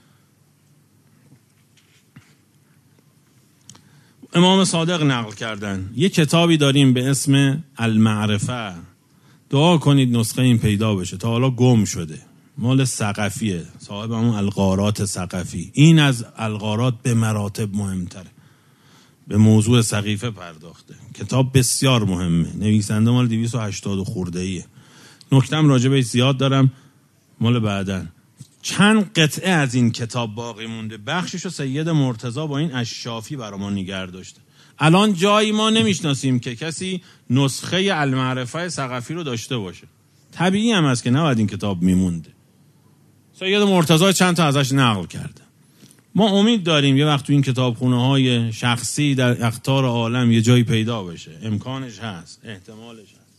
امام صادق نقل کردن، یه کتابی داریم به اسم المعرفه، دعا کنید نسخه این پیدا بشه، تا حالا گم شده، مال ثقفیه، صاحب همون الغارات ثقفی. این از الغارات به مراتب مهمتره. به موضوع سقیفه پرداخته. کتاب بسیار مهمه. نویسنده مال دویست و هشتاد خورده ایه. نکتم راجبش زیاد دارم، مال بعدن. چند قطعه از این کتاب باقی مونده. بخششو سید مرتضی با این اششافی برای ما نگه داشته. الان جایی ما نمیشناسیم که کسی نسخه المعرفه ثقفی رو داشته باشه. طبیعی هم است که نباید این کتاب میمونده. سید مرتضی چند تا ازش نقل کرده. ما امید داریم یه وقت تو این کتابخونه‌های شخصی در اقطار عالم یه جایی پیدا بشه. امکانش هست، احتمالش هست.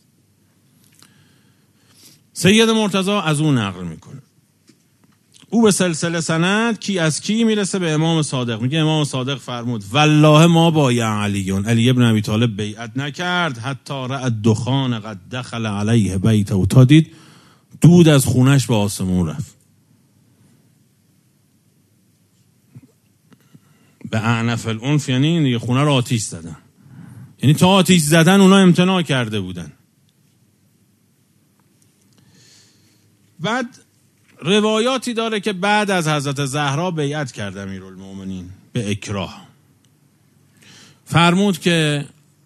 سید مرتضی از اون نقل میکنه. او به سلسله سند کی از کی میرسه؟ به امام صادق. میگه امام صادق فرمود والله ما با علیون علی ابن ابی طالب بیعت نکرد حتی رأى دخان قد دخل علیه بیته، و تا دید دود از خونش به آسمون رفت. به اعنف الانف یعنی یه خونه رو آتیش زدن، یعنی تا آتیش زدن اونا امتناع کرده بودن. بعد روایاتی داره که بعد از حضرت زهرا بیعت کرد امیرالمومنین به اکراه. فرمود که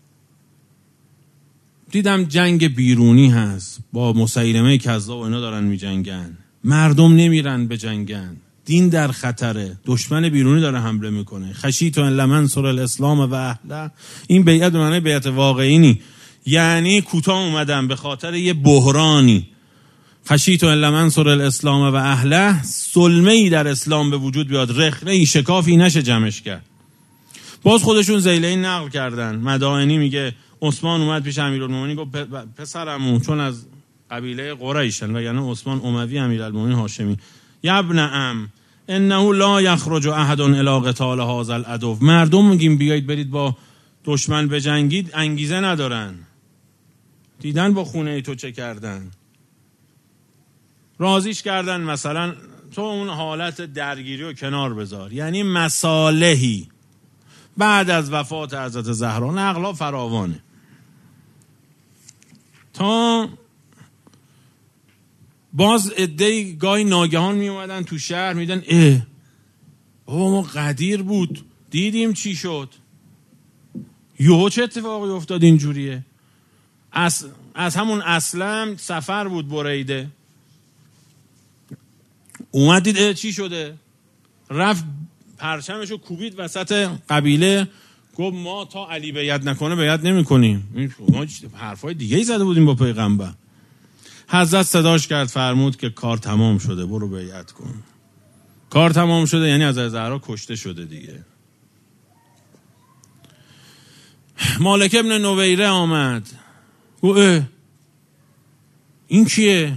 دیدم جنگ بیرونی هست، با مسیلمه کذاب و اینا دارن می جنگن، مردم نمیرن به جنگن، دین در خطره، دشمن بیرونی داره حمله میکنه. خشیت ان لم انصر الاسلام و اهله. این بیعت به معنی بیعت واقعی نی، یعنی کوتاه اومدم به خاطر یه بحرانی. خشیت ان لم انصر الاسلام و اهله، سلمه‌ای در اسلام به وجود بیاد، رخنه‌ای شکافی نشه جمعش کرد. باز خودشون زیلین نقل کردن. مدائنی میگه عثمان اومد پیش امیرالمومنین گفت پسرمون، چون از قبیله قریشن و یعنی عثمان اموی امیرالمومنین هاشمی، یا ابن ام انه لا یخرج احد الی قتال هذا العدو. مردم میگیم بیایید برید با دشمن بجنگید، انگیزه ندارن، دیدن با خونه ای تو چه کردن، راضیش کردن مثلا تو اون حالت درگیری رو کنار بذار. یعنی مصالحی بعد از وفات حضرت زهرا نقلا فراوانه، تا باز عده‌ای گاهی ناگهان می اومدن تو شهر میدن اه بابا ما قدیر بود دیدیم چی شد، یهو چه اتفاقی افتاد اینجوریه. از, از همون اسلم سفر بود بریده، اومد دید اه چی شده، رفت پرچمشو کوبید وسط قبیله، گفت ما تا علی بیعت نکنه بیعت نمی کنیم. ما حرفای دیگه ای زده بودیم با پیغمبر. حضرت صداش کرد فرمود که کار تمام شده برو بیعت کن. کار تمام شده یعنی از زهرا کشته شده دیگه. مالک ابن نویره آمد گفت اه این کیه؟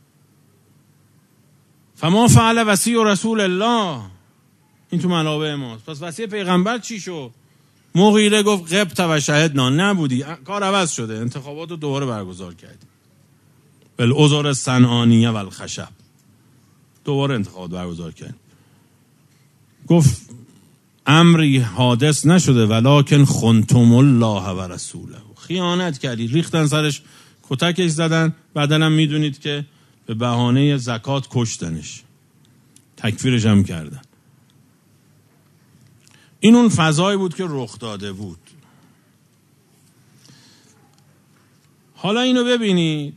فما فعل وصی رسول الله. این تو منابع ماست. پس وصی پیغمبر چی شد؟ مغیره گفت غبت و شهدنا، نبودی، کار عوض شده، انتخابات رو دوباره برگزار کردی. بالعذر الصنعانیه و الخشب، دوباره انتخابات برگزار کرد. گفت امری حادث نشده ولکن خنتم الله و رسوله، خیانت کردی، ریختن سرش کتکش زدن، بعدن هم میدونید که به بهانه زکات کشتنش، تکفیرش هم کردن. این اون فضایی بود که رخ داده بود. حالا اینو ببینید،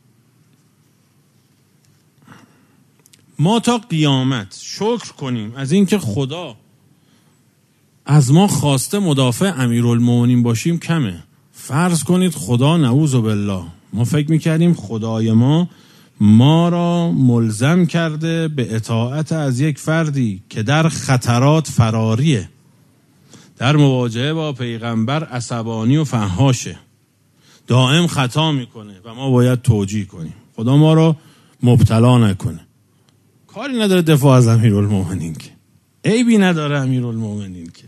ما تا قیامت شکر کنیم از اینکه خدا از ما خواسته مدافع امیرالمومنین باشیم کمه. فرض کنید خدا نعوذ بالله ما فکر میکردیم خدای ما ما را ملزم کرده به اطاعت از یک فردی که در خطرات فراریه، در مواجهه با پیغمبر عصبانی و فحاشه، دائم خطا میکنه و ما باید توجیه کنیم. خدا ما را مبتلا نکنه. کاری نداره دفاع از امیرالمومنین که، عیبی نداره امیرالمومنین که.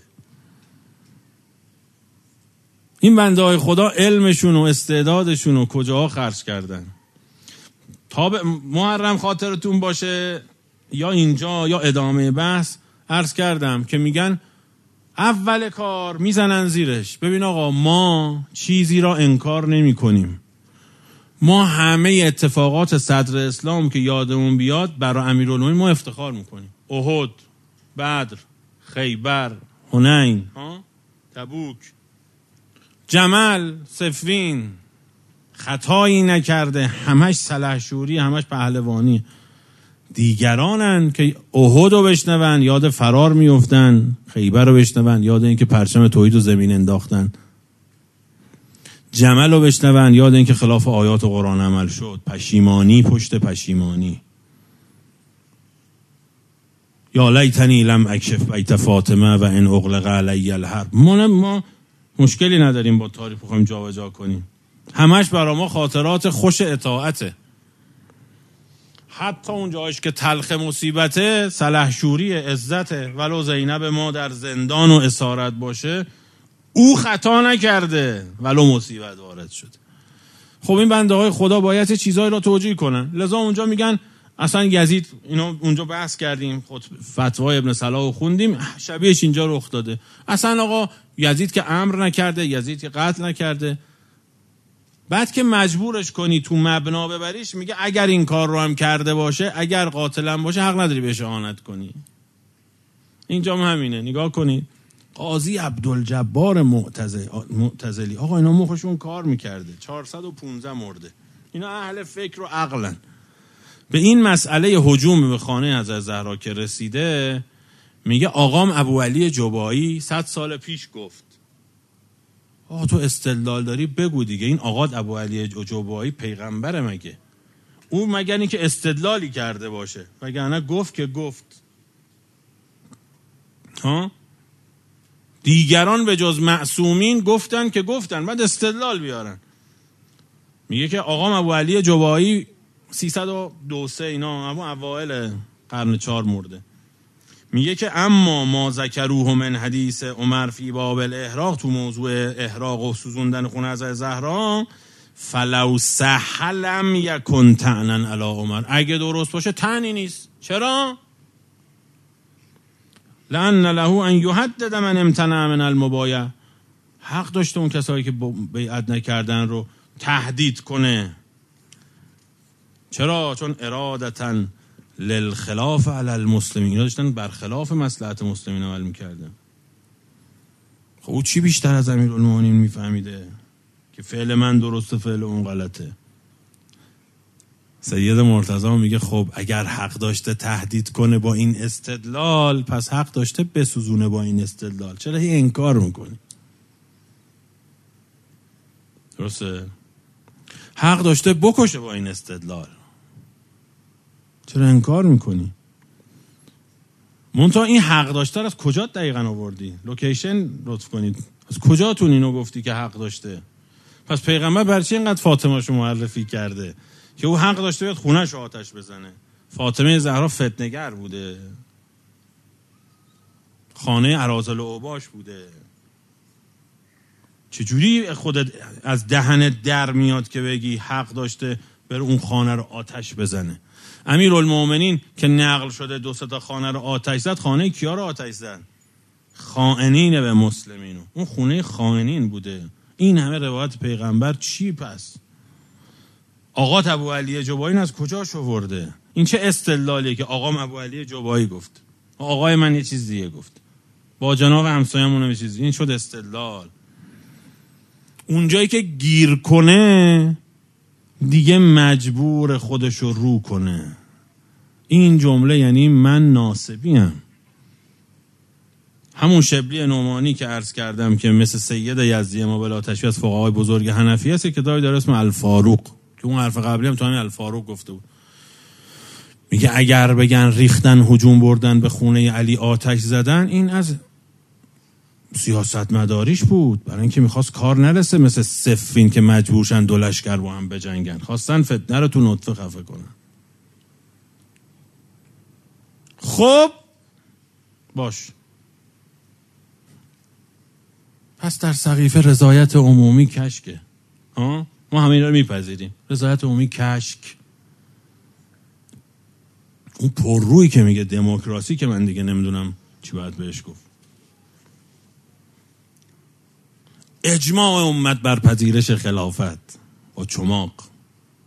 این بنده های خدا علمشون و استعدادشون رو کجاها خرج کردن؟ تا به محرم خاطرتون باشه یا اینجا یا ادامه بحث عرض کردم که میگن اول کار میزنن زیرش. ببین آقا ما چیزی را انکار نمی کنیم، ما همه اتفاقات صدر اسلام که یادمون بیاد برای امیرالمومنین ما افتخار میکنیم. احد، بدر، خیبر، حنین، تبوک، جمل، صفین، خطایی نکرده، همش سلحشوری، همش پهلوانی. دیگرانن که احد رو بشنون یاد فرار میفتن، خیبر رو بشنون یاد این که پرچم توحید رو زمین انداختن، جمل رو بشنون یاد این که خلاف آیات قرآن عمل شد، پشیمانی پشت پشیمانی. یا لیتنی لم اکشف بیت فاطمه و ان اغلق علی الحرب. ما ما مشکلی نداریم با تاریخ بخوایم جابجا کنیم، همش برای ما خاطرات خوش اطاعته. حتی اون جایش که تلخ مصیبته، سلحشوری عزته، ولو زینب ما در زندان و اسارت باشه او خطا نکرده ولو مصیبت وارد شد. خب این بنده های خدا باید چیزایی را توجیه کنن. لذا اونجا میگن اصلا یزید، اینو اونجا بحث کردیم، خود فتوای ابن صلاح خوندیم، شبیهش اینجا رخ داده. اصلا آقا یزید که امر نکرده، یزید که قتل نکرده، بعد که مجبورش کنی تو مبنا ببریش میگه اگر این کار رو هم کرده باشه، اگر قاتلم باشه حق نداری بهش اهانت کنی. اینجا هم همینه. نگاه کنید قاضی عبدالجبار معتزلی، آقا اینا مخشون کار میکرده، چهارصد و پانزده مرده، اینا اهل فکر و عقلن. به این مسئله هجوم به خانه حضرت زهرا که رسیده میگه آقام ابوعلی جبایی صد سال پیش گفت. آقا تو استدلال داری بگو دیگه، این آقا ابوعلی جبایی پیغمبره مگه؟ اون مگر این که استدلالی کرده باشه، وگرنه گفت که گفت. ها دیگران به جز معصومین گفتن که گفتن، بعد استدلال بیارن. میگه که آقام ابوعلی جبایی سیصد و دو سه اینا اما اوائل قرن چهار مرده. میگه که اما ما ذکروه من حدیث عمر فی باب الاحراق، تو موضوع احراق و سوزوندن خونه حضرت زهرا، فلو صح لم یکن طعنا علی عمر، اگه درست باشه طعنی نیست. چرا؟ لأن له ان یحدد من امتنع من المبایع، حق داشته اون کسایی که بیعت نکردن رو تهدید کنه. چرا؟ چون ارادتاً للخلاف علی المسلمین، اینا داشتن برخلاف مصلحت مسلمین عمل میکردن. خب او چی بیشتر از امیرالمومنین میفهمیده که فعل من درسته فعل اون غلطه؟ سید مرتضی میگه خب اگر حق داشته تهدید کنه با این استدلال، پس حق داشته بسوزونه با این استدلال، چرا هی انکار میکنی؟ درسته؟ حق داشته بکشه با این استدلال، چرا انکار میکنی؟ منتها این حق داشته از کجا دقیقا آوردی؟ لوکیشن لطف کنید، از کجاتون اینو گفتی که حق داشته؟ پس پیغمبر برای چی اینقدر فاطمه شو معرفی کرده که او حق داشته بیاد خونه‌شو آتش بزنه؟ فاطمه زهرا فتنه‌گر بوده، خانه اراذل و اوباش بوده. چجوری خودت از دهنت در میاد که بگی حق داشته بره اون خانه رو آتش بزنه؟ امیرالمومنین که نقل شده دو سه تا خانه رو آتش زد، خانه کیا رو آتش زد؟ خائنین به مسلمینو. اون خونه خائنین بوده. این همه روایت پیغمبر چی پس؟ آقا ابوعلی جبایی از کجاش آورده؟ این چه استدلالیه که آقام ابوعلی جبایی گفت، آقای من یه چیز دیگه گفت، با جناب همسایه‌مون یه چیز، این شد استدلال. اونجایی که گیر کنه دیگه مجبور خودشو رو کنه. این جمله یعنی من ناصبیم. همون شبلی نعمانی که عرض کردم که مثل سید یزدی ما بلا تشبیه از فقهای بزرگ حنفی هست، کتابی داره اسم الفاروق که اون حرف قبلی هم تو همین الفاروق گفته بود. میگه اگر بگن ریختن هجوم بردن به خونه علی آتش زدن، این از سیاست مداریش بود، برای اینکه میخواست کار نرسه مثل صفین که مجبورشن دو لشکر با هم بجنگن، خواستن فتنه رو تو نطفه خفه کنن. خب باش، پس در سقیفه رضایت عمومی کشکه. ها ما همین رو میپذیریم، رضایت عمومی کشک. اون پررویی که میگه دموکراسی که من دیگه نمیدونم چی باید بهش گفت. اجماع امت بر پذیرش خلافت با چماق.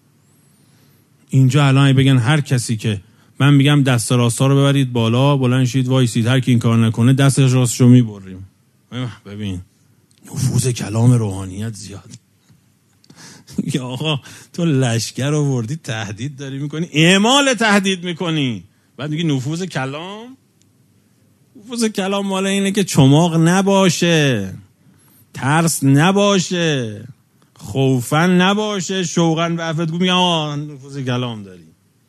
اینجا الان بگن هر کسی که من میگم دست راستا رو ببرید بالا، بلند شید وایسید، هر کی این کار نکنه دستش راستشو میبریم. ببین نفوذ کلام روحانیت زیاد. یا آقا تو لشکر آوردی تهدید داری میکنی، اعمال تهدید میکنی، بعد میگی نفوذ کلام. نفوذ کلام مال اینه که چماق نباشه، ترس نباشه، خوفن نباشه، شوقن به عفت گو میگم آه نفوذ کلام داری.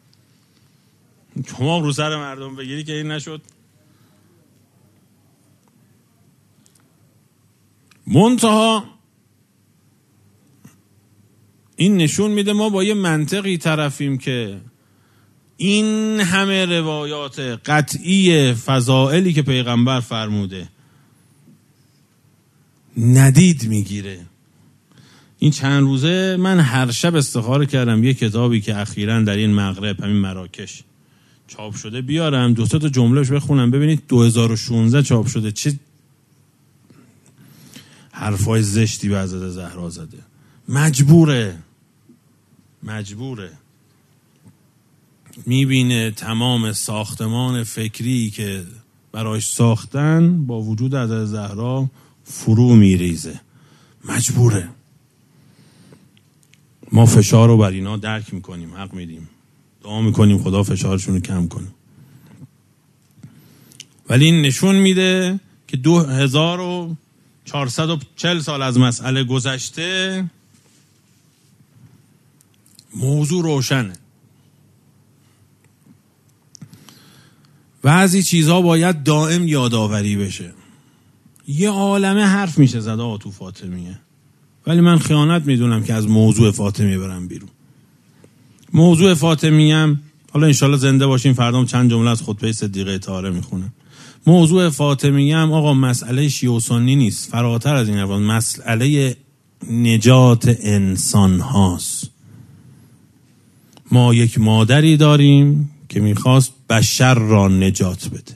چماق رو سر مردم بگیری که این نشد. منتها این نشون میده ما با یه منطقی طرفیم که این همه روایات قطعی فضائلی که پیغمبر فرموده ندید میگیره. این چند روزه من هر شب استخاره کردم یه کتابی که اخیراً در این مغرب همین مراکش چاپ شده بیارم، دو تا جملهش بخونم ببینید دو هزار و شانزده چاپ شده، چه حرفای زشتی به حضرت زهرا زده. مجبوره مجبوره میبینه تمام ساختمان فکری که برایش ساختن با وجود حضرت زهرا فرو میریزه. مجبوره. ما فشار رو بر اینا درک میکنیم، حق میدیم، دعا میکنیم خدا فشارشون رو کم کنه، ولی این نشون میده که دو هزار و چهارصد و چهل سال از مسئله گذشته، موضوع روشنه. بعضی چیزها باید دائم یادآوری بشه. یه عالمه حرف میشه زد آقا تو فاطمیه، ولی من خیانت میدونم که از موضوع فاطمیه برم بیرون. موضوع فاطمیه هم حالا انشالله زنده باشیم فردا چند جمله از خطبه صدیقه طاهره میخونم. موضوع فاطمیه هم آقا مسئله شیعه و سنی نیست، فراتر از این حرفان، مسئله نجات انسان هاست. ما یک مادری داریم که میخواست بشر را نجات بده.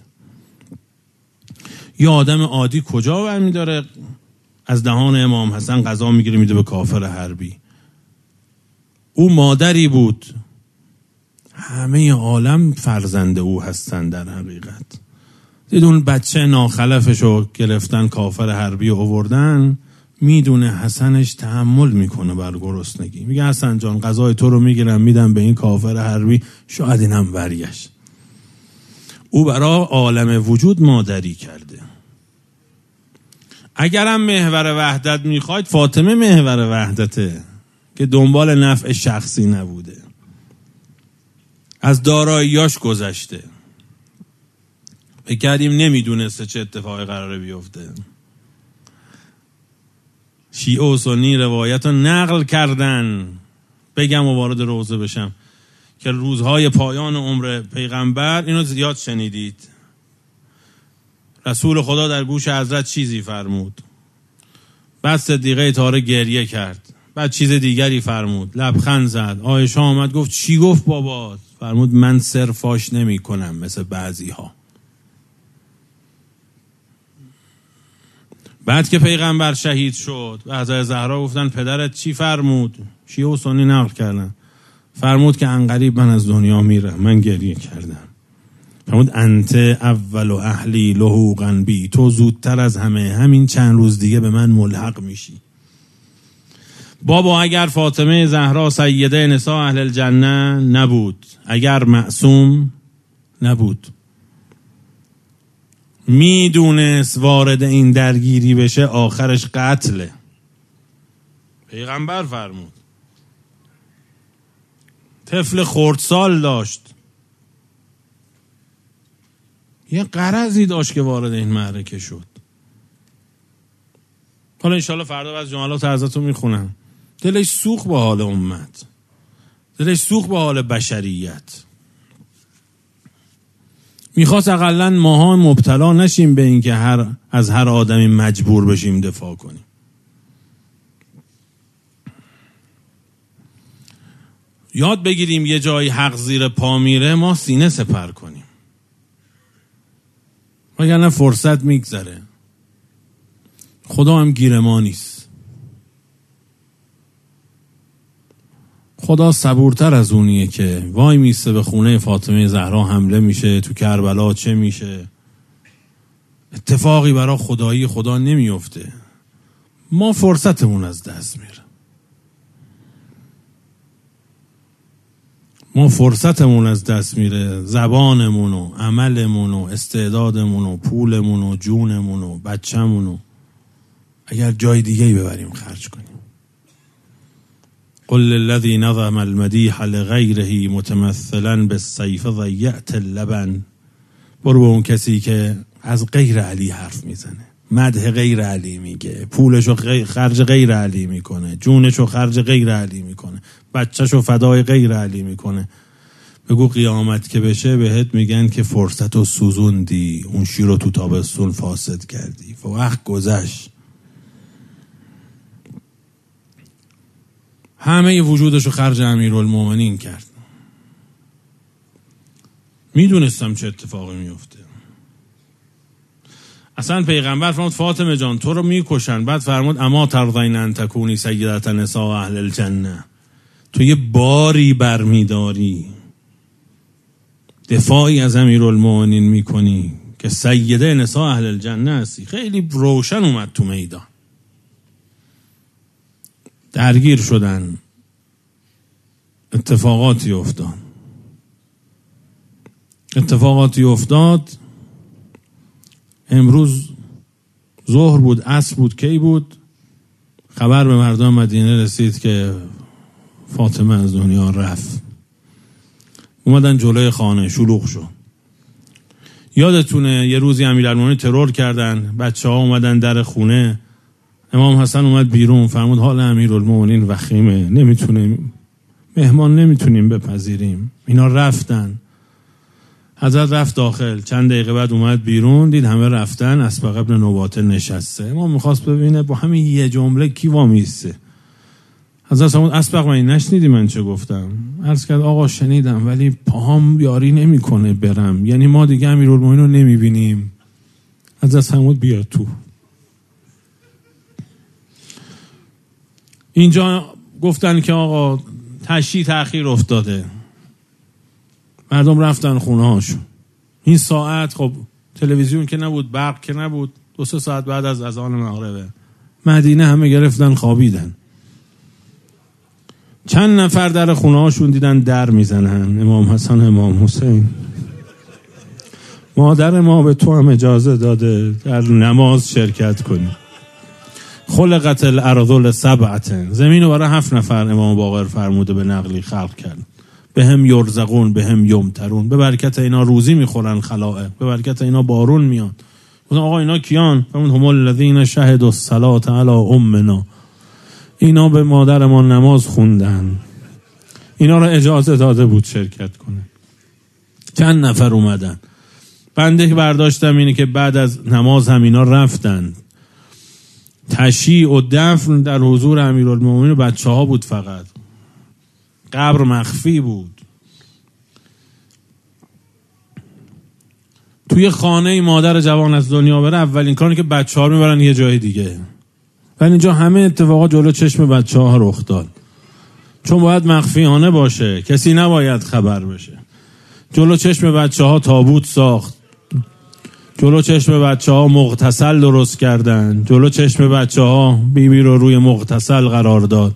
یه آدم عادی کجا برمی داره از دهان امام حسن غذا میگیره میده به کافر حربی؟ او مادری بود، همه عالم فرزند او هستن در حقیقت. دید اون بچه ناخلفشو گرفتن کافر حربی و آوردن، میدونه حسنش تحمل میکنه بر گرسنگی، میگه حسن جان غذای تو رو میگیرم میدم به این کافر حربی، شاید اینم برگشت. او برای عالم وجود مادری کرده. اگرم محور وحدت میخواید، فاطمه محور وحدته که دنبال نفع شخصی نبوده، از داراییاش گذشته. بکردیم نمیدونسته چه اتفاقی قراره بیفته. شیعه و سنی روایت رو نقل کردن. بگم و وارد روزه بشم که روزهای پایان عمر پیغمبر، اینو زیاد شنیدید، رسول خدا در گوش حضرت چیزی فرمود، بعد صدیقه طاهره گریه کرد، بعد چیز دیگری فرمود، لبخند زد. عایشه آمد گفت چی گفت بابا؟ فرمود من سر فاش نمی کنم مثل بعضی ها. بعد که پیغمبر شهید شد و حضرت زهرا گفتن پدرت چی فرمود؟ شیعه و سنی نقل کردن، فرمود که عنقریب من از دنیا میره. من گریه کردم. فرمود انت اول و اهلی لحوقا بی، تو زودتر از همه همین چند روز دیگه به من ملحق میشی. بابا اگر فاطمه زهرا سیده نساء اهل الجنه نبود، اگر معصوم نبود، میدونست وارد این درگیری بشه آخرش قتله. پیغمبر فرمود. طفل خردسال داشت، یه غرضی داشت که وارد این معرکه شد. حالا انشالله فردا از جملات حضرتو میخونم. دلش سوخت به حال امت، دلش سوخت به حال بشریت. میخواست اقلن ماها مبتلا نشیم به این که هر از هر آدمی مجبور بشیم دفاع کنیم. یاد بگیریم یه جایی حق زیر پا میره ما سینه سپر کنیم، وگرنه فرصت میگذره. خدا هم گیر ما نیست. خدا صبورتر از اونیه که وای میسته به خونه فاطمه زهرا حمله میشه، تو کربلا چه میشه، اتفاقی برای خدایی خدا نمیفته. ما فرصتمون از دست میره. ما فرصتمون از دست میره. زبانمون و عملمون و استعدادمون و پولمون و جونمون و بچه‌مون و اگر جای دیگه‌ای ببریم خرج کنیم. قل للذی نظم المدیح لغیره متمثلا بالسیف ضیعت اللبن. برو به اون کسی که از غیر علی حرف میزنه، مدح غیر علی میگه، پولشو خرج غیر علی میکنه، جونشو خرج غیر علی میکنه، بچهشو فدای غیر علی میکنه. بگو قیامت که بشه بهت میگن که فرصتو سوزوندی، اون شیرو تو تابستون فاسد کردی، وقت گذشت. همه وجودشو خرج امیرالمومنین کرد. میدونستم چه اتفاقی میفته. اصلا پیغمبر فرمود فاطمه جان تو رو میکشن، بعد فرمود اما ترضین ان تکونی سیدة نساء اهل الجنه. تو یه باری برمیداری، دفاعی از امیرالمومنین میکنی که سیده نساء اهل الجنه هستی. خیلی روشن اومد تو میدان. درگیر شدن، اتفاقاتی افتاد اتفاقاتی افتاد امروز ظهر بود، عصر بود، کی بود، خبر به مردم مدینه رسید که فاطمه از دنیا رفت. اومدن جلوی خانه، شلوغ شد. یادتونه یه روزی امیرالمومنین ترور کردن، بچه ها اومدن در خونه، امام حسن اومد بیرون، فرمود حال امیرالمومنین وخیمه، نمیتونیم مهمان نمیتونیم بپذیریم. اینا رفتن. حضرت رفت داخل، چند دقیقه بعد اومد بیرون، دید همه رفتن، اسبق ابن نباته نشسته. امام میخواست ببینه با همین یه جمله کی وامیسته. حضرت فرمود اسبق من نشنیدی من چه گفتم؟ عرض کرد آقا شنیدم ولی پاهم یاری نمیکنه برم، یعنی ما دیگه امیرالمومنین رو نمیبینیم. حضرت فرمود بیا تو. اینجا گفتن که آقا تشییع تأخیر افتاده، مردم رفتن خونه هاشون. این ساعت خب تلویزیون که نبود، برق که نبود، دو سه ساعت بعد از اذان مغربه. مدینه همه گرفتن خوابیدن. چند نفر در خونه هاشون دیدن در میزنن، امام حسن امام حسین. مادر ما به تو هم اجازه داده در نماز شرکت کنی. خلقت الارض لسبعة، زمین رو برای هفت نفر امام باقر فرموده به نقلی خلق کرد. به هم یرزقون به هم یمترون، به برکت اینا روزی میخورن خلائق، به برکت اینا بارون میاد. گفتم آقا اینا کیان؟ فرمود هم الذین شهدوا الصلاة علی امنا، اینا به مادر ما نماز خوندن، اینا رو اجازه داده بود شرکت کنه. چند نفر اومدن. بنده که برداشتم اینه که بعد از نماز هم اینا رفتن. تشییع و دفن در حضور امیرالمومنین و بچه ها بود، فقط قبر مخفی بود. توی خانه مادر جوان از دنیا بره، اولین کاری که بچه ها میبرن یه جای دیگه. ولی اینجا همه اتفاقات جلو چشم بچه ها رخ داد، چون باید مخفیانه باشه، کسی نباید خبر بشه. جلو چشم بچه ها تابوت ساخت، جلو چشم بچه ها مغتسل درست کردن، جلو چشم بچه ها بیبی رو روی مغتسل قرار داد.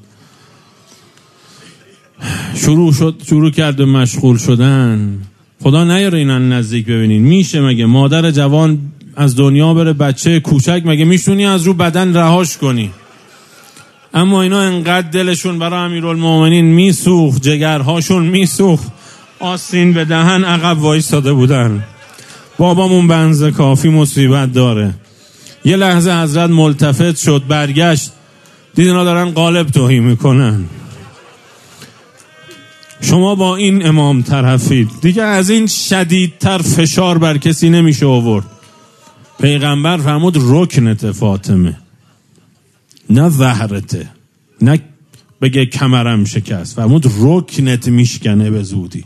شروع شد شروع کرد به مشغول شدن. خدا نیاره اینا نزدیک ببینین. میشه مگه مادر جوان از دنیا بره، بچه کوچک مگه میشونی از رو بدن رهاش کنی؟ اما اینا انقدر دلشون برای امیرالمومنین میسوخت، جگرهاشون میسوخت، آستین به دهن عقب وایساده بودن. بابامون بنز کافی مصیبت داره. یه لحظه حضرت ملتفت شد، برگشت، دید اینا دارن قالب توهی میکنن. شما با این امام طرفید، دیگه از این شدیدتر فشار بر کسی نمیشه آورد. پیغمبر فرمود رکنت فاطمه، نه ظهرته، نه بگه کمرم شکست، فرمود رکنت میشکنه به زودی.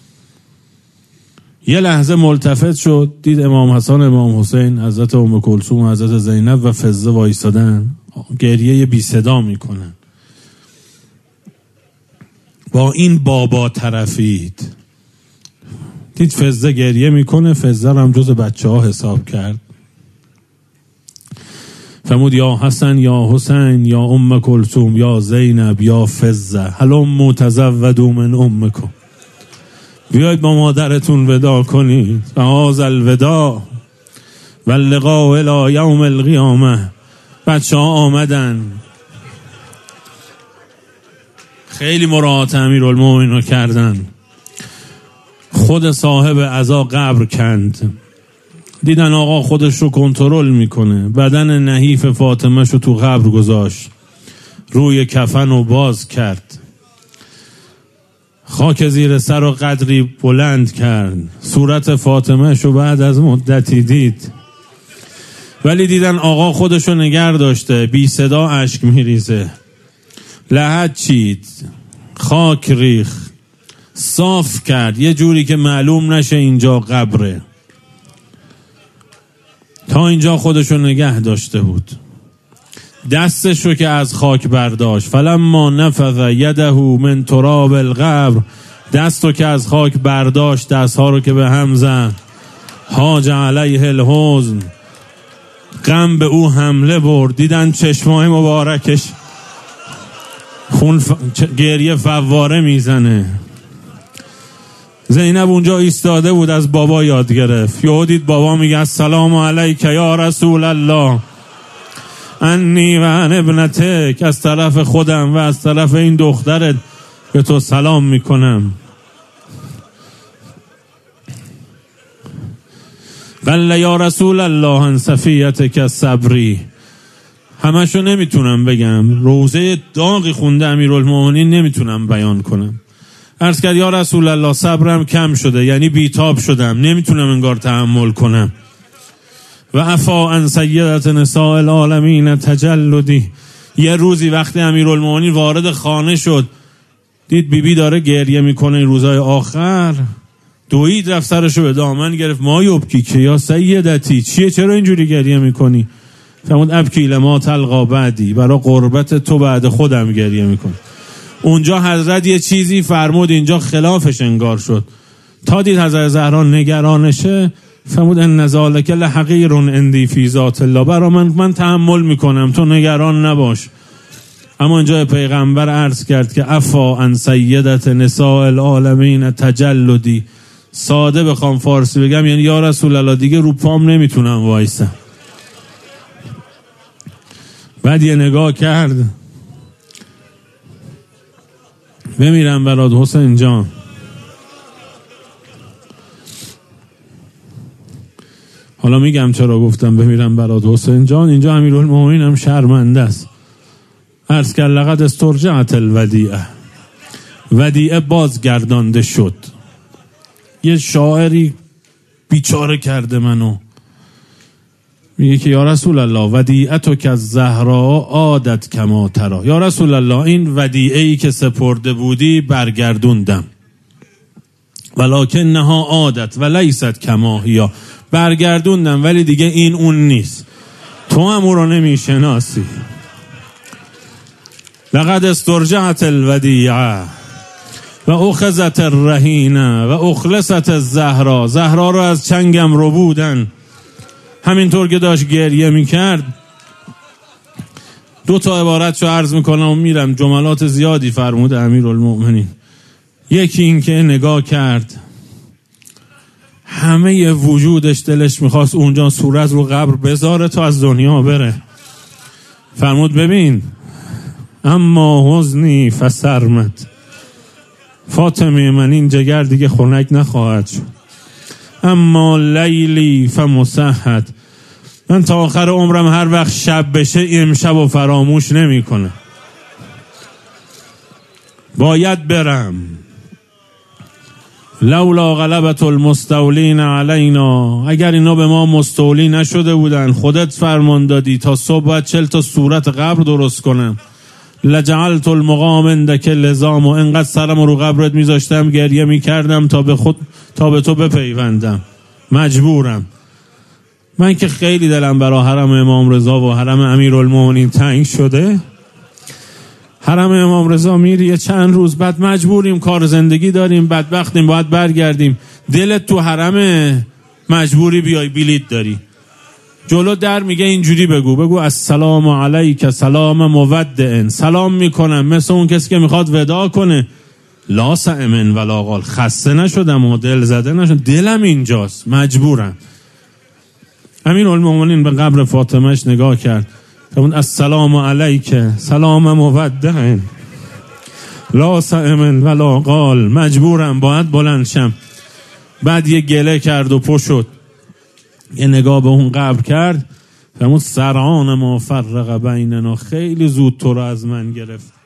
یه لحظه ملتفت شد، دید امام حسن امام حسین، حضرت ام کلثوم، حضرت زینب و فضه وایسادن، گریه بی صدا میکنن. با این بابا طرفید. دید فزه گریه میکنه، فزه هم جز بچه ها حساب کرد. فرمود یا حسن یا حسین یا ام کلثوم یا زینب یا فزه هلم تزودوا من امکم، بیاید با مادرتون ودا کنید. فهاذ الوداع واللقاء الی یوم القیامه. بچه ها آمدن، خیلی مراعات امیرالمومنین رو کردن. خود صاحب عزا قبر کند، دیدن آقا خودش رو کنترل میکنه، بدن نحیف فاطمه شو تو قبر گذاشت، روی کفن رو باز کرد، خاک زیر سر رو قدری بلند کرد، صورت فاطمه شو بعد از مدتی دید، ولی دیدن آقا خودش رو نگر داشته، بی صدا اشک میریزه، لحد چید، خاک ریخ، صاف کرد یه جوری که معلوم نشه اینجا قبره. تا اینجا خودشو نگه داشته بود. دستش رو که از خاک برداشت، فلما نفذ یده من تراب القبر، دست رو که از خاک برداشت، دستها رو که به هم زد، هاج علیه الحزن، غم به او حمله برد. دیدن چشمای مبارکش خون ف... گریه فواره میزنه. زینب اونجا ایستاده بود، از بابا یاد گرفت. یهو دید بابا میگه السلام علیک یا رسول الله انی و ان ابنتک، از طرف خودم و از طرف این دخترت به تو سلام میکنم. قال یا رسول الله ان صفیتک صبری. همشو نمیتونم بگم، روزه داغی خونده امیرالمومنین، نمیتونم بیان کنم. عرض کرد یا رسول الله صبرم کم شده، یعنی بیتاب شدم، نمیتونم انگار تحمل کنم. و عفا عن سیدت نساء العالمین تجلدی. یه روزی وقتی امیرالمومنین وارد خانه شد، دید بیبی بی داره گریه میکنه این روزای آخر، دوید رفت سرشو به دامن گرفت. ما یبکی که یا سیدتی، چیه چرا اینجوری گریه میکنی؟ فرمود ابکی لما تلقا بعدی، برای قربت تو بعد خودم گریه میکنی. اونجا حضرت یه چیزی فرمود، اینجا خلافش انگار شد. تا دید حضرت زهرا نگرانشه، فرمود ان ذالک لحقیر عندی فی ذات الله، برا من من تحمل میکنم، تو نگران نباش. اما اینجا پیغمبر عرض کرد که عفا عن سیدت نساء العالمین تجلدی. ساده بخوام فارسی بگم یعنی یا رسول الله دیگه رو پام نمیتونم وایسم. بعد یه نگاه کرد، بمیرم برات حسین جان. حالا میگم چرا گفتم بمیرم برات حسین جان. اینجا امیرالمومنین هم شرمنده است. عرض کرد لقد استرجعت الودیعه، ودیعه بازگردانده شد. یه شاعری بیچاره کرده منو، میگه که یا رسول الله ودیعتو که از زهرا عادت کما ترا. یا رسول الله این ودیعه‌ای که سپرده بودی برگردوندم، ولکنها عادت و لیست کما هی، برگردوندم ولی دیگه این اون نیست، تو هم او رو نمیشناسی. لقد استرجعت الودیعه و اخذت الرهینه و اخلصت الزهرا. زهرا رو از چنگم رو بودن. همینطور که داشت گریه میکرد، دو تا عبارت رو عرض میکنم و میرم. جملات زیادی فرمود امیرالمومنین. یکی این که نگاه کرد، همه وجودش دلش میخواست اونجا صورت رو قبر بذاره تا از دنیا بره. فرمود ببین اما حزنی فسرمت، فاطمه من این جگر دیگه خنک نخواهد شد. اما لیلی فمسحت، من تا آخر عمرم هر وقت شب بشه امشب و فراموش نمی کنه. باید برم. لولا غلبت المستولین علینا، اگر اینا به ما مستولی نشده بودن، خودت فرمان دادی تا صبح باید چل تا صورت قبر درست کنم. لجعلت المقام عندک لزام، و انقدر سرم رو قبرت میذاشتم گریه میکردم تا به خود تا به تو بپیوندم. مجبورم. من که خیلی دلم برای حرم امام رضا و حرم امیرالمومنین تنگ شده، حرم امام رضا میری یه چند روز، بعد مجبوریم کار زندگی داریم، بدبختیم باید برگردیم. دلت تو حرم، مجبوری بیای بلیط داری. جلو در میگه اینجوری بگو، بگو السلام علیک سلام مودع، سلام میکنم مثل اون کسی که میخواد وداع کنه. لا سأمن ولا قال، خسته نشدم و دل زده نشدم، دلم اینجاست، مجبورم. امیرالمومنین به قبر فاطمهش نگاه کرد، السلام علیک سلام مودع لا سأمن ولا قال، مجبورم باید بلند شم. بعد یه گله کرد و پشت شد، یه نگاه به اون قبر کرد، فرمود سرعان ما فرق بیننا، خیلی زود تو رو از من گرفت.